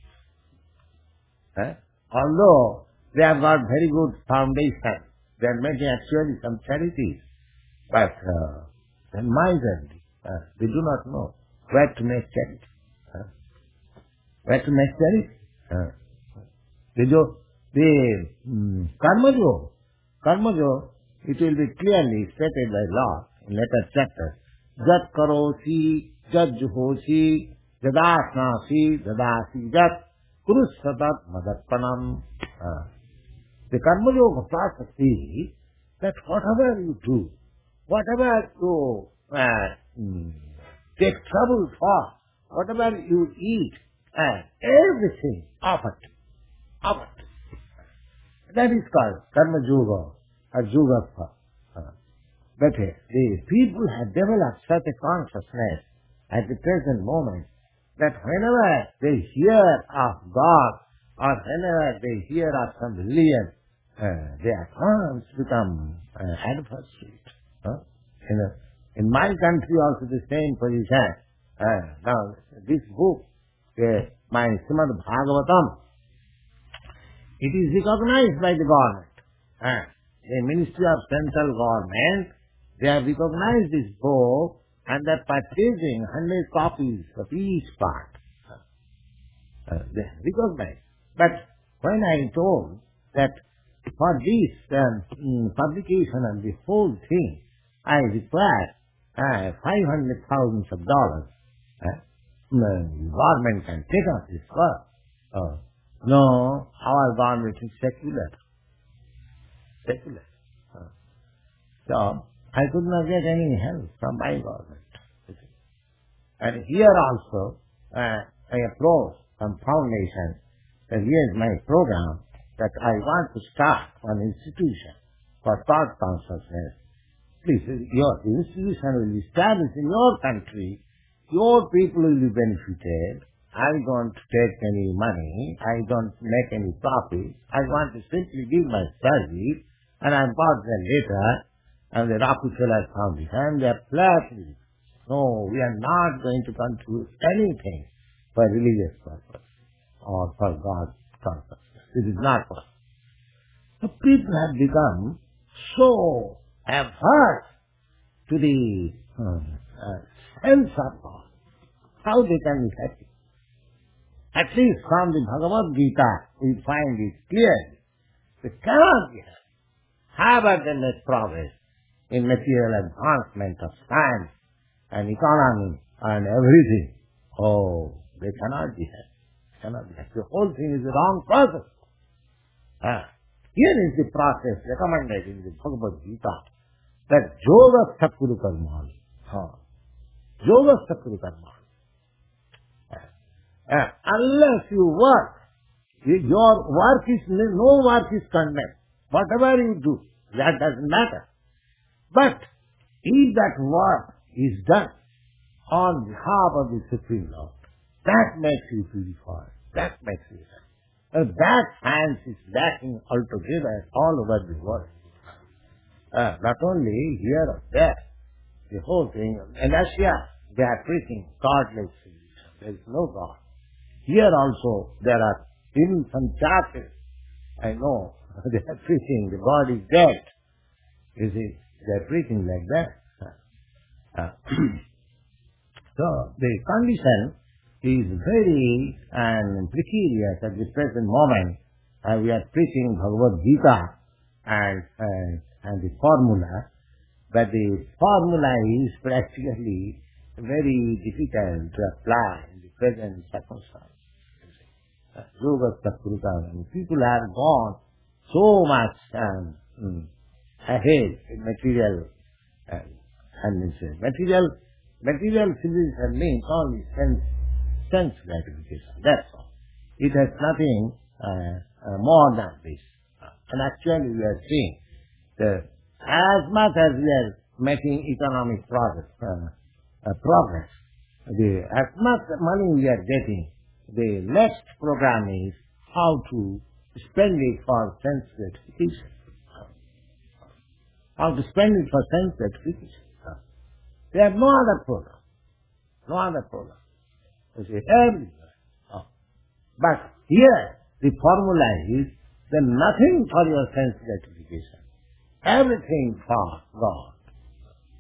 Huh? Although they have got very good foundation, they are making actually some charities, but uh, then miserly. Uh, they do not know where to make charity. Uh, where to make charity? Uh, they do, the um, karma yoga, karma yoga, it will be clearly stated by law in later chapter. Jat karosi, jat juhosi, jadasnasi, jadasi jat, kurusatat madatpanam. Uh, the karma yoga process is that whatever you do, whatever you uh, mm, take trouble for, whatever you eat, uh, everything, offer, offer. That is called karma yoga or yoga. Uh, but uh, the people have developed such a consciousness at the present moment that whenever they hear of God or whenever they hear of some religion, uh, their tongues become uh, adversaries. Huh? In, a, in my country also the same position. Uh, now, this book, uh, my Srimad Bhagavatam, it is recognized by the government. Uh, the Ministry of Central Government, they have recognized this book and they are purchasing one hundred copies of each part. Uh, they recognize. But when I told that for this um, publication of the whole thing, I require uh, five hundred thousand of dollars. Uh, the government can take up this work. Uh, no, our government is secular. Secular. Uh, so, I could not get any help from my government. And here also, uh, I approached some foundation that here's my program that I want to start an institution for thought consciousness. Please, your institution will be established in your country. Your people will be benefited. I don't take any money. I don't make any profit. I want to simply give my service. And I bought the letter and the Rockefeller Foundation. They are pledged. No, we are not going to contribute anything for religious purpose or for God's purpose. This is not possible. The people have become so averse to the uh, uh, sense of God. How they can be happy? At least from the Bhagavad Gita, we find it clearly. They cannot be happy. However they make progress in material advancement of science and economy and everything, oh, they cannot be happy. Cannot be happy. The whole thing is the wrong process. Ah. Here is the process recommended in the Bhagavad Gita, that yoga sakuru karmani. Ah. Yoga sakuru karmani. Uh, unless you work, your work is, no work is condemned. Whatever you do, that doesn't matter. But if that work is done on behalf of the Supreme Lord, that makes you purified. That makes you happy. Uh, that science is lacking altogether all over the world. Uh, not only here or there, the whole thing. In Russia, they are preaching godless civilization. There is no God. Here also, there are, in some churches, I know, they are preaching the God is dead. You see, they are preaching like that. Uh, so, the condition is very um, precarious at the present moment. Uh, we are preaching Bhagavad Gita and, uh, and the formula, but the formula is practically very difficult to apply in the present circumstance. Yoga Sakruta, and people have gone so much um, mm, ahead in material uh, and material material civilization means only sense sense gratification. That's all. It has nothing uh, uh, more than this. And actually, we are seeing that as much as we are making economic progress, uh, uh, progress, the as much money we are getting, the next program is how to spend it for sense gratification. How to spend it for sense gratification. There are no other program. No other program. You see, everywhere. But here, the formula is that nothing for your sense gratification. Everything for God.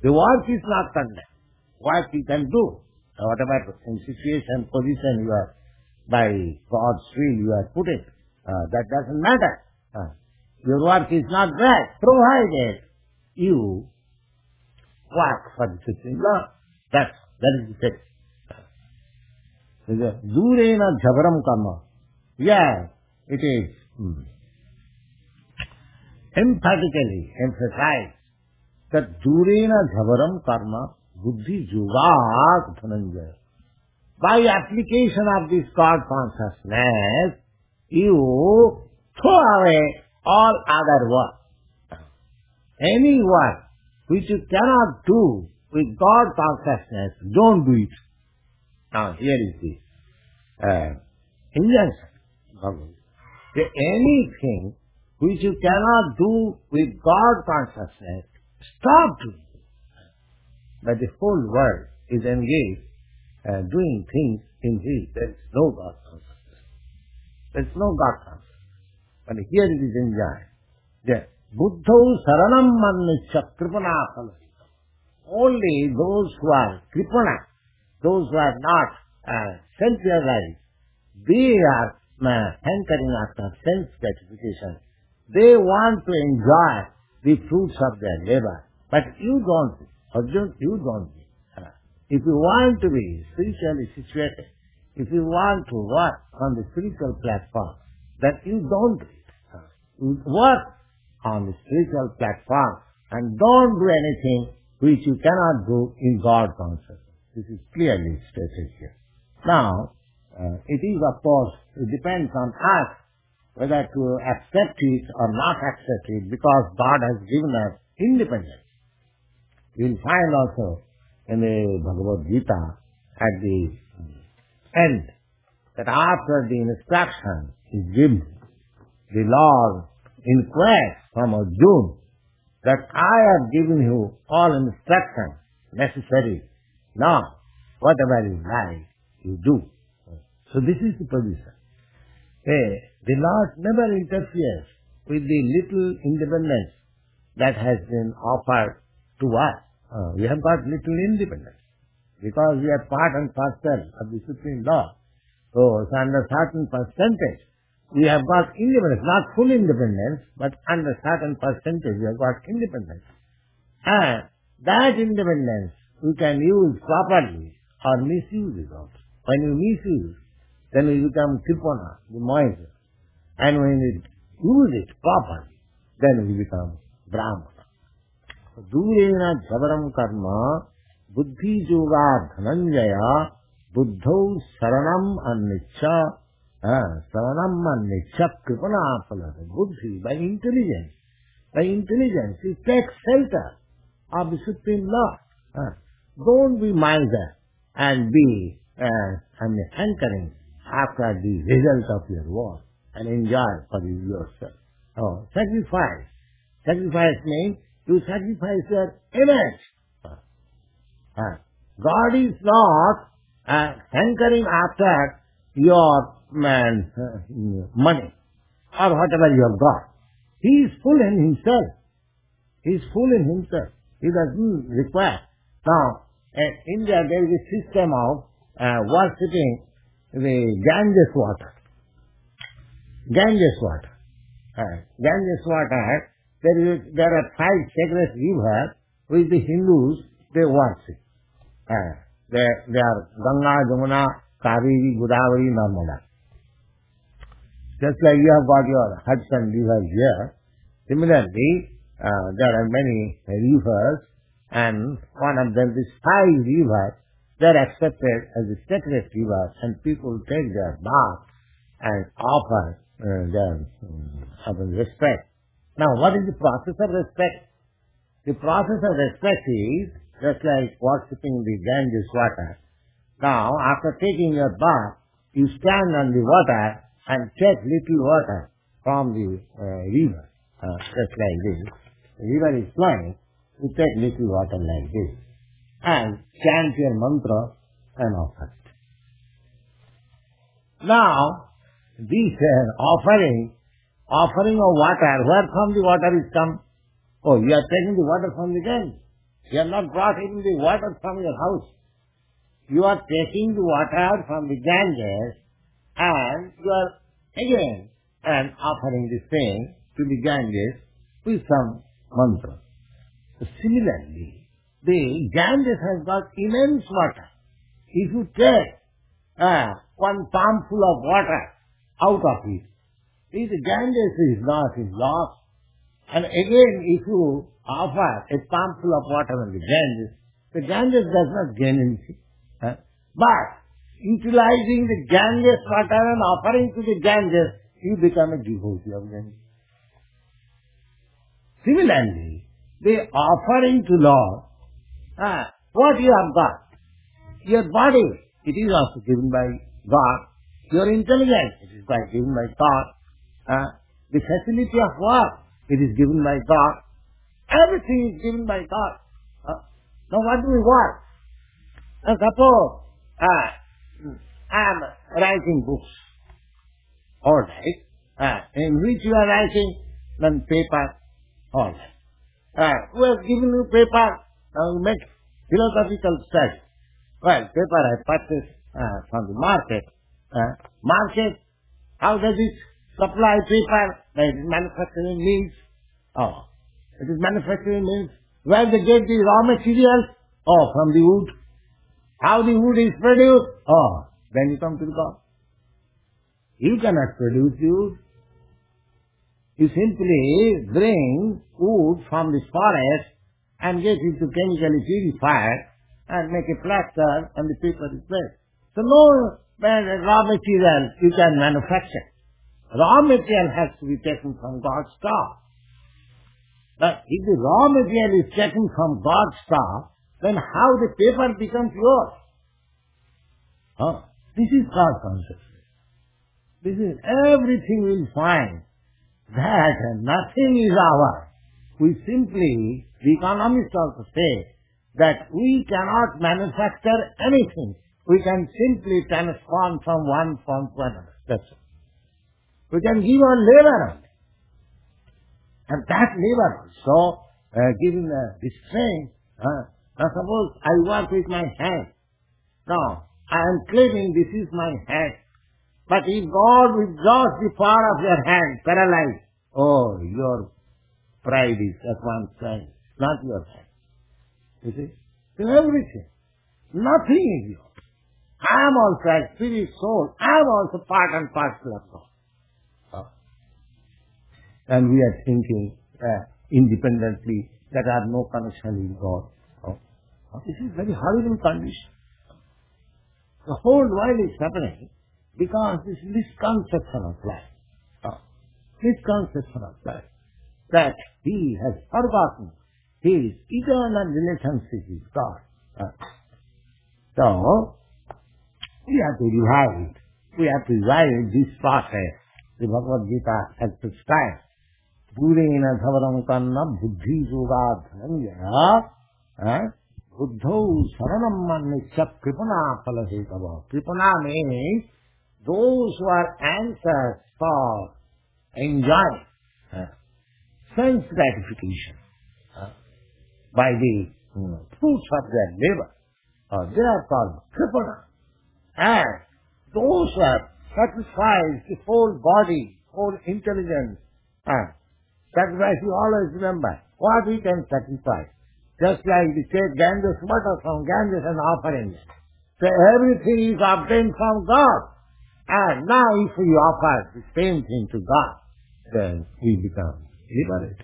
The work is not condemned. Work you can do. Whatever situation, position you are, by God's will you are put it, uh, that doesn't matter. Uh, your work is not bad, provided you work for the supreme Lord. That's, that is the text. Durena jhabaram karma. Yeah, it is hmm, emphatically emphasized that durena jhabaram karma buddhi jugat dhananjaya. By application of this God consciousness, you throw away all other work. Any work which you cannot do with God consciousness, don't do it. Now here is the uh, injunction. Anything which you cannot do with God consciousness, stop doing it. But the whole world is engaged uh, doing things in which there is no God consciousness. There is no God consciousness. But here it is enjoined that Buddho saranam mannisya kripana phalasita. Only those who are kripana, those who are not uh, self-realized, they are uh, hankering after sense gratification. They want to enjoy the fruits of their labor. But you don't. Arjuna, you don't. Uh, if you want to be spiritually situated, if you want to work on the spiritual platform, then you don't do it. Uh, you work on the spiritual platform and don't do anything which you cannot do in God consciousness. This is clearly stated here. Now, uh, it is of course, it depends on us whether to accept it or not accept it, because God has given us independence. You will find also in the Bhagavad Gita at the end that after the instruction is given, the Lord inquires from Arjuna that I have given you all instructions necessary. Now, whatever you like, you do. So this is the position. Hey, the Lord never interferes with the little independence that has been offered to us. Uh, we have got little independence because we are part and parcel of the Supreme Lord. So, so under certain percentage, we have got independence, not full independence, but under certain percentage we have got independence. And that independence we can use properly or misuse it also. When you misuse, then we become Tripona, the miser. And when we use it properly, then we become Brahmana. Durena jhabaram karma buddhi yoga dhananjaya buddhau saranam annicha uh, saranam annicha kripana phalasa. Buddhi, by intelligence, by intelligence, you take shelter of the Supreme Lord. Uh, don't be miser and be uh, and hankering after the result of your work and enjoy for yourself. Oh, sacrifice. Sacrifice means you sacrifice your image. Uh, God is not uh, hankering after your man, uh, money or whatever you have got. He is full in himself. He is full in himself. He doesn't require. Now, in India there is a system of uh, worshipping the Ganges water. Ganges water. Uh, Ganges water. There is there are five sacred rivers which the Hindus they worship. Uh, they they are Ganga, Jamuna, Kaveri, Godavari, Narmada. Just like you have got your Hudson river here, similarly uh, there are many rivers, and one of them, this five rivers, they are accepted as the sacred rivers, and people take their bath and offer uh, their um, respect. Now, what is the process of respect? The process of respect is just like worshipping the Ganges water. Now, after taking your bath, you stand on the water and take little water from the uh, river, uh, just like this. The river is flowing, you take little water like this, and chant your mantra and offer it. Now, this uh, offering, offering of water, where from the water is come? Oh, you are taking the water from the Ganges. You have not brought in the water from your house. You are taking the water from the Ganges and you are again and offering the same to the Ganges with some mantra. So similarly, the Ganges has got immense water. If you take uh, one palmful of water out of it, if the Ganges is not is lost. And again, if you offer a palmful of water on the Ganges, the Ganges does not gain anything. Huh? But utilizing the Ganges water and offering to the Ganges, you become a devotee of Ganges. Similarly, the offering to Lord, uh, what you have got, your body, it is also given by God. Your intelligence, it is by given by God. Uh, the facility of work, it is given by God. Everything is given by God. Uh, now what do we want? Now suppose uh, I am writing books. All right. Uh, in which you are writing on paper. All right. Uh, who has given you paper? Now you make philosophical study. Well, paper I purchased uh, from the market. Uh, market, how does it supply paper? By manufacturing means. Oh, it is manufacturing means. Where they get the raw materials? Oh, from the wood. How the wood is produced? Oh, then you come to the God. You cannot produce wood. You simply bring wood from the forest and get it to chemically purified and make a plaster and the paper is made. So no raw material you can manufacture. Raw material has to be taken from God's stock. But if the raw material is taken from God's stock, then how the paper becomes yours? Huh? This is God consciousness. This is everything we will find that nothing is ours. We simply, the economists also say that we cannot manufacture anything. We can simply transform from one form to another. That's all. We can give our labor only. And that labor also uh, giving uh, the strength. Uh, now suppose I work with my hand. Now, I am claiming this is my hand. But if God withdraws the power of your hand, paralyzed, oh, your pride is at one side, not your hand. You see? So everything. Nothing is yours. I am also a spirit soul. I am also part and parcel of God. Oh. And we are thinking uh, independently that are no connection with God. Oh. Oh. This is very horrible condition. The whole world is suffering because this misconception of life. Oh. Misconception of life. That he has forgotten his eternal relationship with God. Uh. So, we have to revive it. We have to revive this process. The Bhagavad Gita has prescribed. Purena dhavaram kanna buddhi yoga dhananya buddhau saranam mannisya kripana phalahekava. Kripana means those who are anxious for enjoying uh, sense gratification uh, by the uh, fruits of their labor. Uh, they are called kripana. And those who have sacrificed the whole body, whole intelligence, and sacrifice, you always remember what we can sacrifice. Just like we take Ganges water from Ganges and offering it. So everything is obtained from God. And now if we offer the same thing to God, then we become liberated.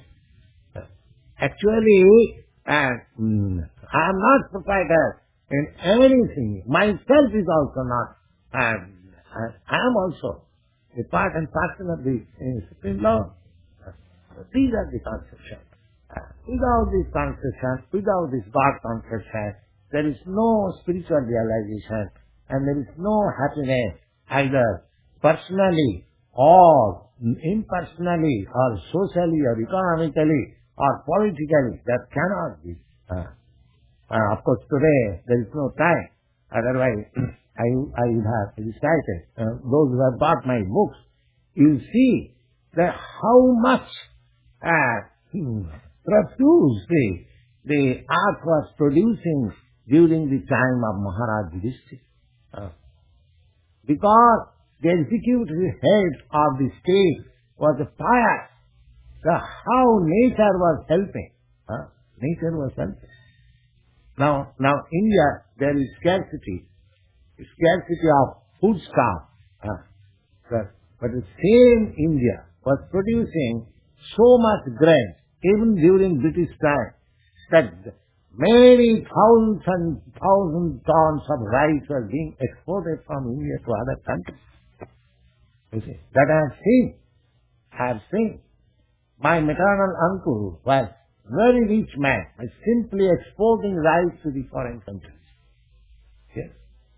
Actually, and, mm, I am not proprietor in anything. Myself is also not. And I am also a part and parcel of the uh, Supreme Lord. These are the conceptions. Uh, without this conception, without this God conception, there is no spiritual realization and there is no happiness either personally or impersonally or socially or economically or politically. That cannot be. Uh, Uh, of course, today there is no time. Otherwise, I I would have recited. Uh, those who have bought my books, you see that how much uh, profusely the earth was producing during the time of Maharaj Yudhishthira. Uh, because the executive head of the state was a pious, so how nature was helping. Uh, nature was helping. Now, now India, there is scarcity, scarcity of foodstuff. Uh, but, but the same India was producing so much grain, even during British time, that many thousands and thousands tons of rice were being exported from India to other countries. You see, that I have seen. I have seen. My maternal uncle was a very rich man, was simply exporting rice to the foreign countries. Yes.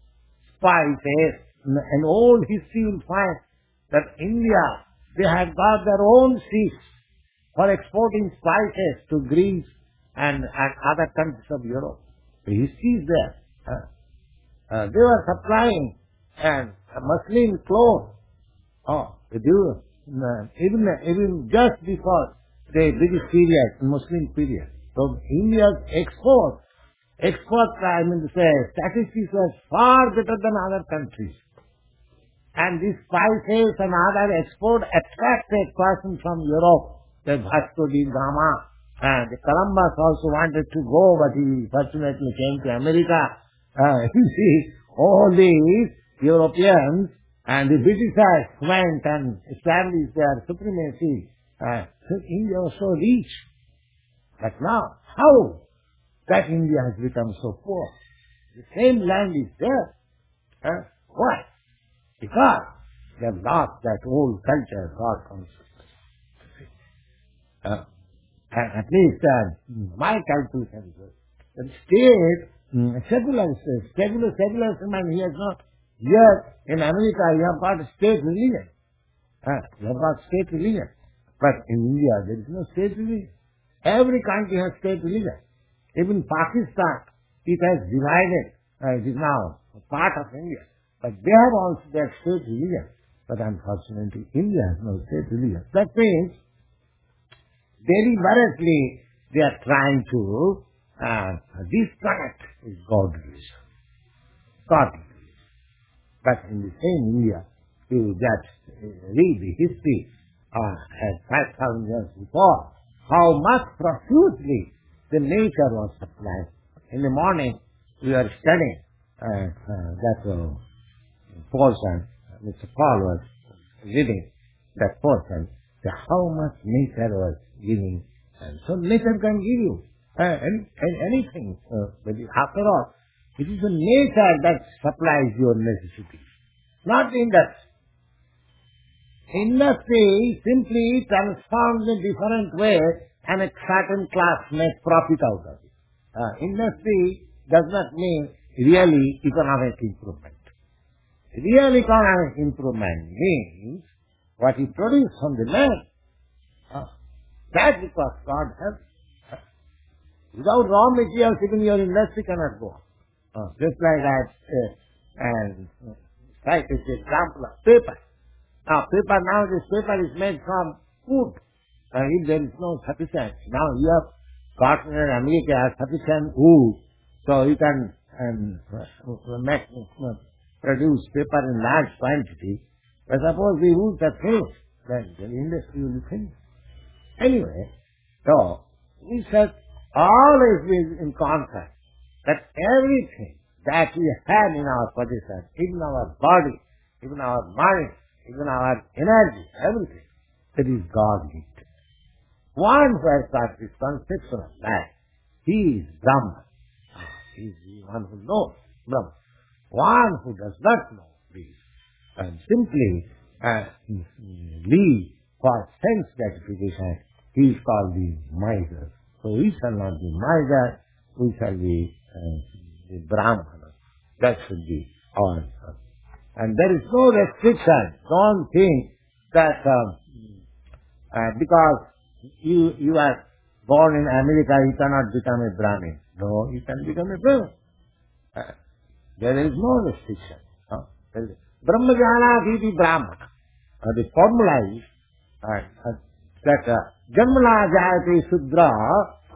Spices, an old history will find that India, they had got their own ships for exporting spices to Greece and, and other countries of Europe. The history is there. Uh, uh, they were supplying and uh, muslin clothes. Oh, they do, uh, even, even just before the British period, Muslim period. So India's export, export, I mean to say, statistics were far better than other countries. And these spices and other export attracted persons from Europe, the Vasco da Gama, and the Columbus also wanted to go, but he fortunately came to America. Uh, you see, all these Europeans and the Britishers went and established their supremacy. Uh, so India was so rich. But now, how that India has become so poor? The same land is there. Uh, why? Because they have lost that old culture, God consciousness. Uh, and at least uh, my calculation is good. The state, mm, secular, secular, secularism, and he has not. Here in America, you have got a state religion. Uh, you have got state religion. But in India, there is no state religion. Every country has state religion. Even Pakistan, it has divided. Uh, it is now a part of India. But they have also their state religion. But unfortunately, India has no state religion. That means, deliberately, they are trying to uh, disconnect with God religion. God religion. But in the same India, you just read the history uh, as five thousand years before, how much profusely the nature was supplied. In the morning, we are studying uh, uh, that uh, portion, Mister Paul was reading that portion, that how much nature was giving. And so nature can give you uh, any, anything. Uh, but after all, it is the nature that supplies your necessities, not industry. Industry simply transforms in different way and a certain class makes profit out of it. Uh, industry does not mean really economic improvement. Real economic improvement means what you produce from the land. Uh, that because God has. Uh, without raw materials, even your industry cannot go on. Uh, just like that, uh, and uh, like this example of paper. Now, paper nowadays, paper is made from wood. Uh, if there is no sufficient, now you have gotten in America sufficient wood, so you can um, make, uh, produce paper in large quantity. But suppose the woods are finished, then the industry will be finished. Anyway, so we should always be in contact that everything that we have in our possession, even our body, even our mind, even our energy, everything, that is God-gifted. One who has got this conception of life, he is Brahman. He is the one who knows Brahman. One who does not know this and simply uh, live for sense gratification, he is called the miser. So we shall not be miser, we shall be uh, the Brahmana. That should be our answer. And there is no restriction. Don't think that um, uh, because you you are born in America, you cannot become a Brahmin. No, you can become a Brahmin. Uh, there is no restriction. Uh, Brahmajana iti Brahmana. Uh, the formula is uh, uh, that uh, Janmana jayate Sudra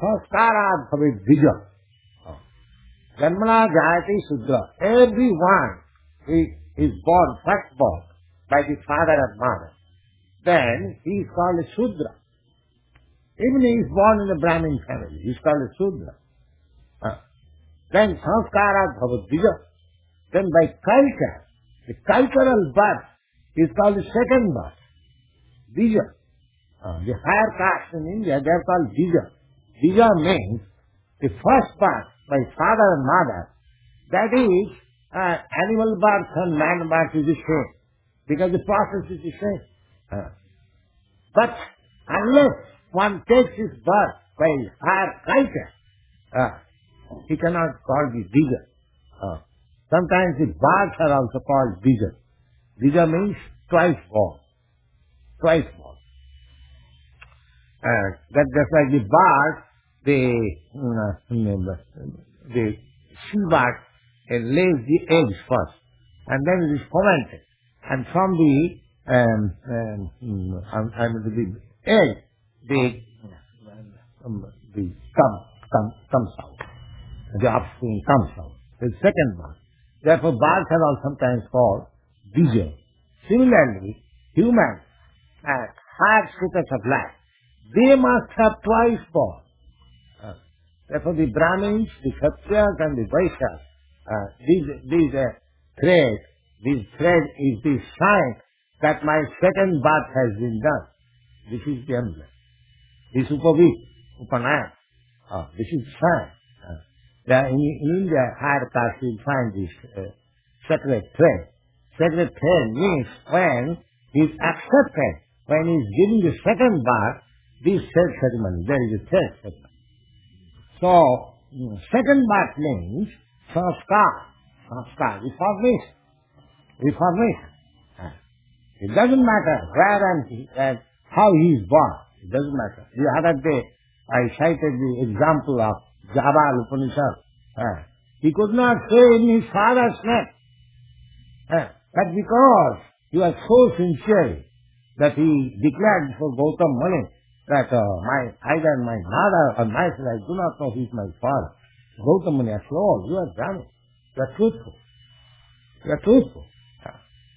Sanskarat bhavet dvija. Janmana jayati Sudra. Everyone is, is born, first born, by the father and mother. Then he is called a Sudra. Even he is born in a Brahmin family, he is called a Sudra. Uh, then Sanskarat bhavat dvija. Then by culture, the cultural birth is called the second birth. Dvija. Uh, the higher caste in India, they are called Dvija. Dvija means the first birth by father and mother. That is, uh, animal birth and man birth is the same, because the process is the same. Uh, but unless one takes his birth by higher culture, uh, he cannot call the Dvija. Uh, sometimes the births are also called Dvija. Dvija means twice born. Twice born. Uh, that just like the bird, the, uh, the she-bird uh, lays the eggs first, and then it is fermented. And from the, um, um, um, um, the egg, the, um, the come, come, comes out. The offspring comes out. The second bird. Therefore, birds are all sometimes called Dvija. Similarly, humans at higher status of life, they must have twice born. Uh, therefore, the Brahmins, the Kshatriyas and the Vaishyas, uh, these, these uh, thread, this thread is the sign that my second birth has been done. This is the emblem. This Upavit, Upanayam, uh, this is the sign. Uh, there in, in India, higher caste, you find this uh, sacred thread. Sacred thread means when he is accepted, when he is giving the second birth, this third ceremony, there is a third ceremony. So, second birth means sanskar, sanskar, reformation, reformation. It doesn't matter where and, he, and how he is born. It doesn't matter. The other day, I cited the example of Jabal Upanishad. Uh, he could not say in his father's name. Uh, but because he was so sincere that he declared before Gautam Muni that uh, my either my mother or myself, I do not know who is my father. Gautam Muni, after all, you are Brahmin. You are truthful. You are truthful. Uh,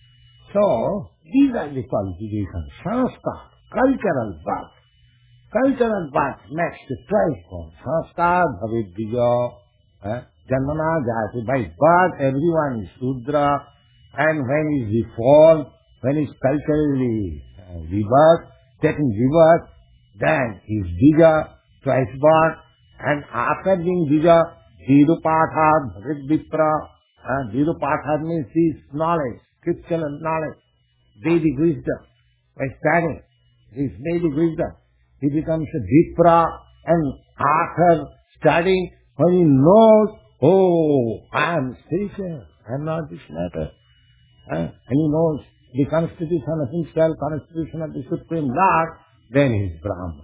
so, these are the qualifications. Sanskar, cultural birth. Cultural birth makes the twice born. Sanskar bhavet dvija. Uh, Janmana jayati. By birth, everyone is Sudra. And when he is reformed, when he is culturally uh, rebirth, taking rebirth, then he is Dvija, twice born. And after being Dvija, Dhirupathat bhavet vipra. Uh, Dhirupathat means his knowledge, scriptural knowledge, Vedic wisdom. By studying his Vedic wisdom, he becomes a vipra, and after studying, when he knows, oh, I am spiritual, I am not this matter. Uh, and he knows the constitution of himself, constitution of the Supreme Lord, then he is Brahman.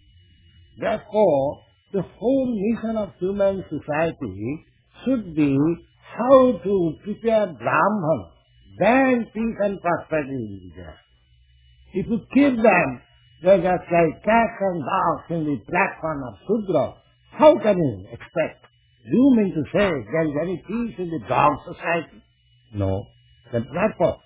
Therefore, the whole mission of human society should be how to prepare Brahman. Then peace and prosperity will be there. If you keep them, they are just like cats and dogs in the platform of Sudra. How can you expect? Do you mean to say there is any peace in the dog society? No, that's not possible.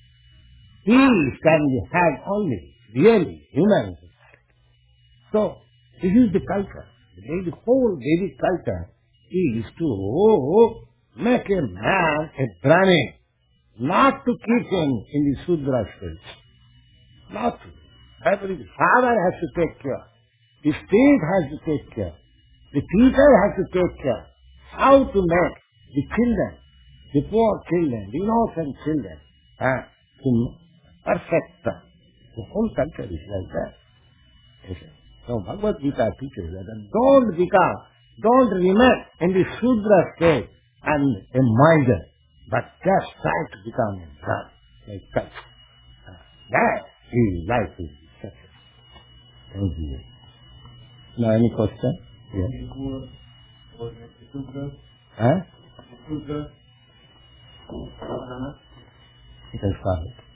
Peace can be had only, really, human society. So, this is the culture. The whole Vedic culture is to make a man a Brahmin, not to keep him in the Sudra stage. Not to. Every father has to take care. The state has to take care. The teacher has to take care. How to make the children, the poor children, the innocent children, uh, to perfect them. The whole culture is like that. Okay. So Bhagavad Gita teaches that don't become, don't remain in the Sudra state and a miser, but just try to become a brahman, like culture. Uh, that is life is success. Thank you. Now any question? Yes. Huh? You can start it.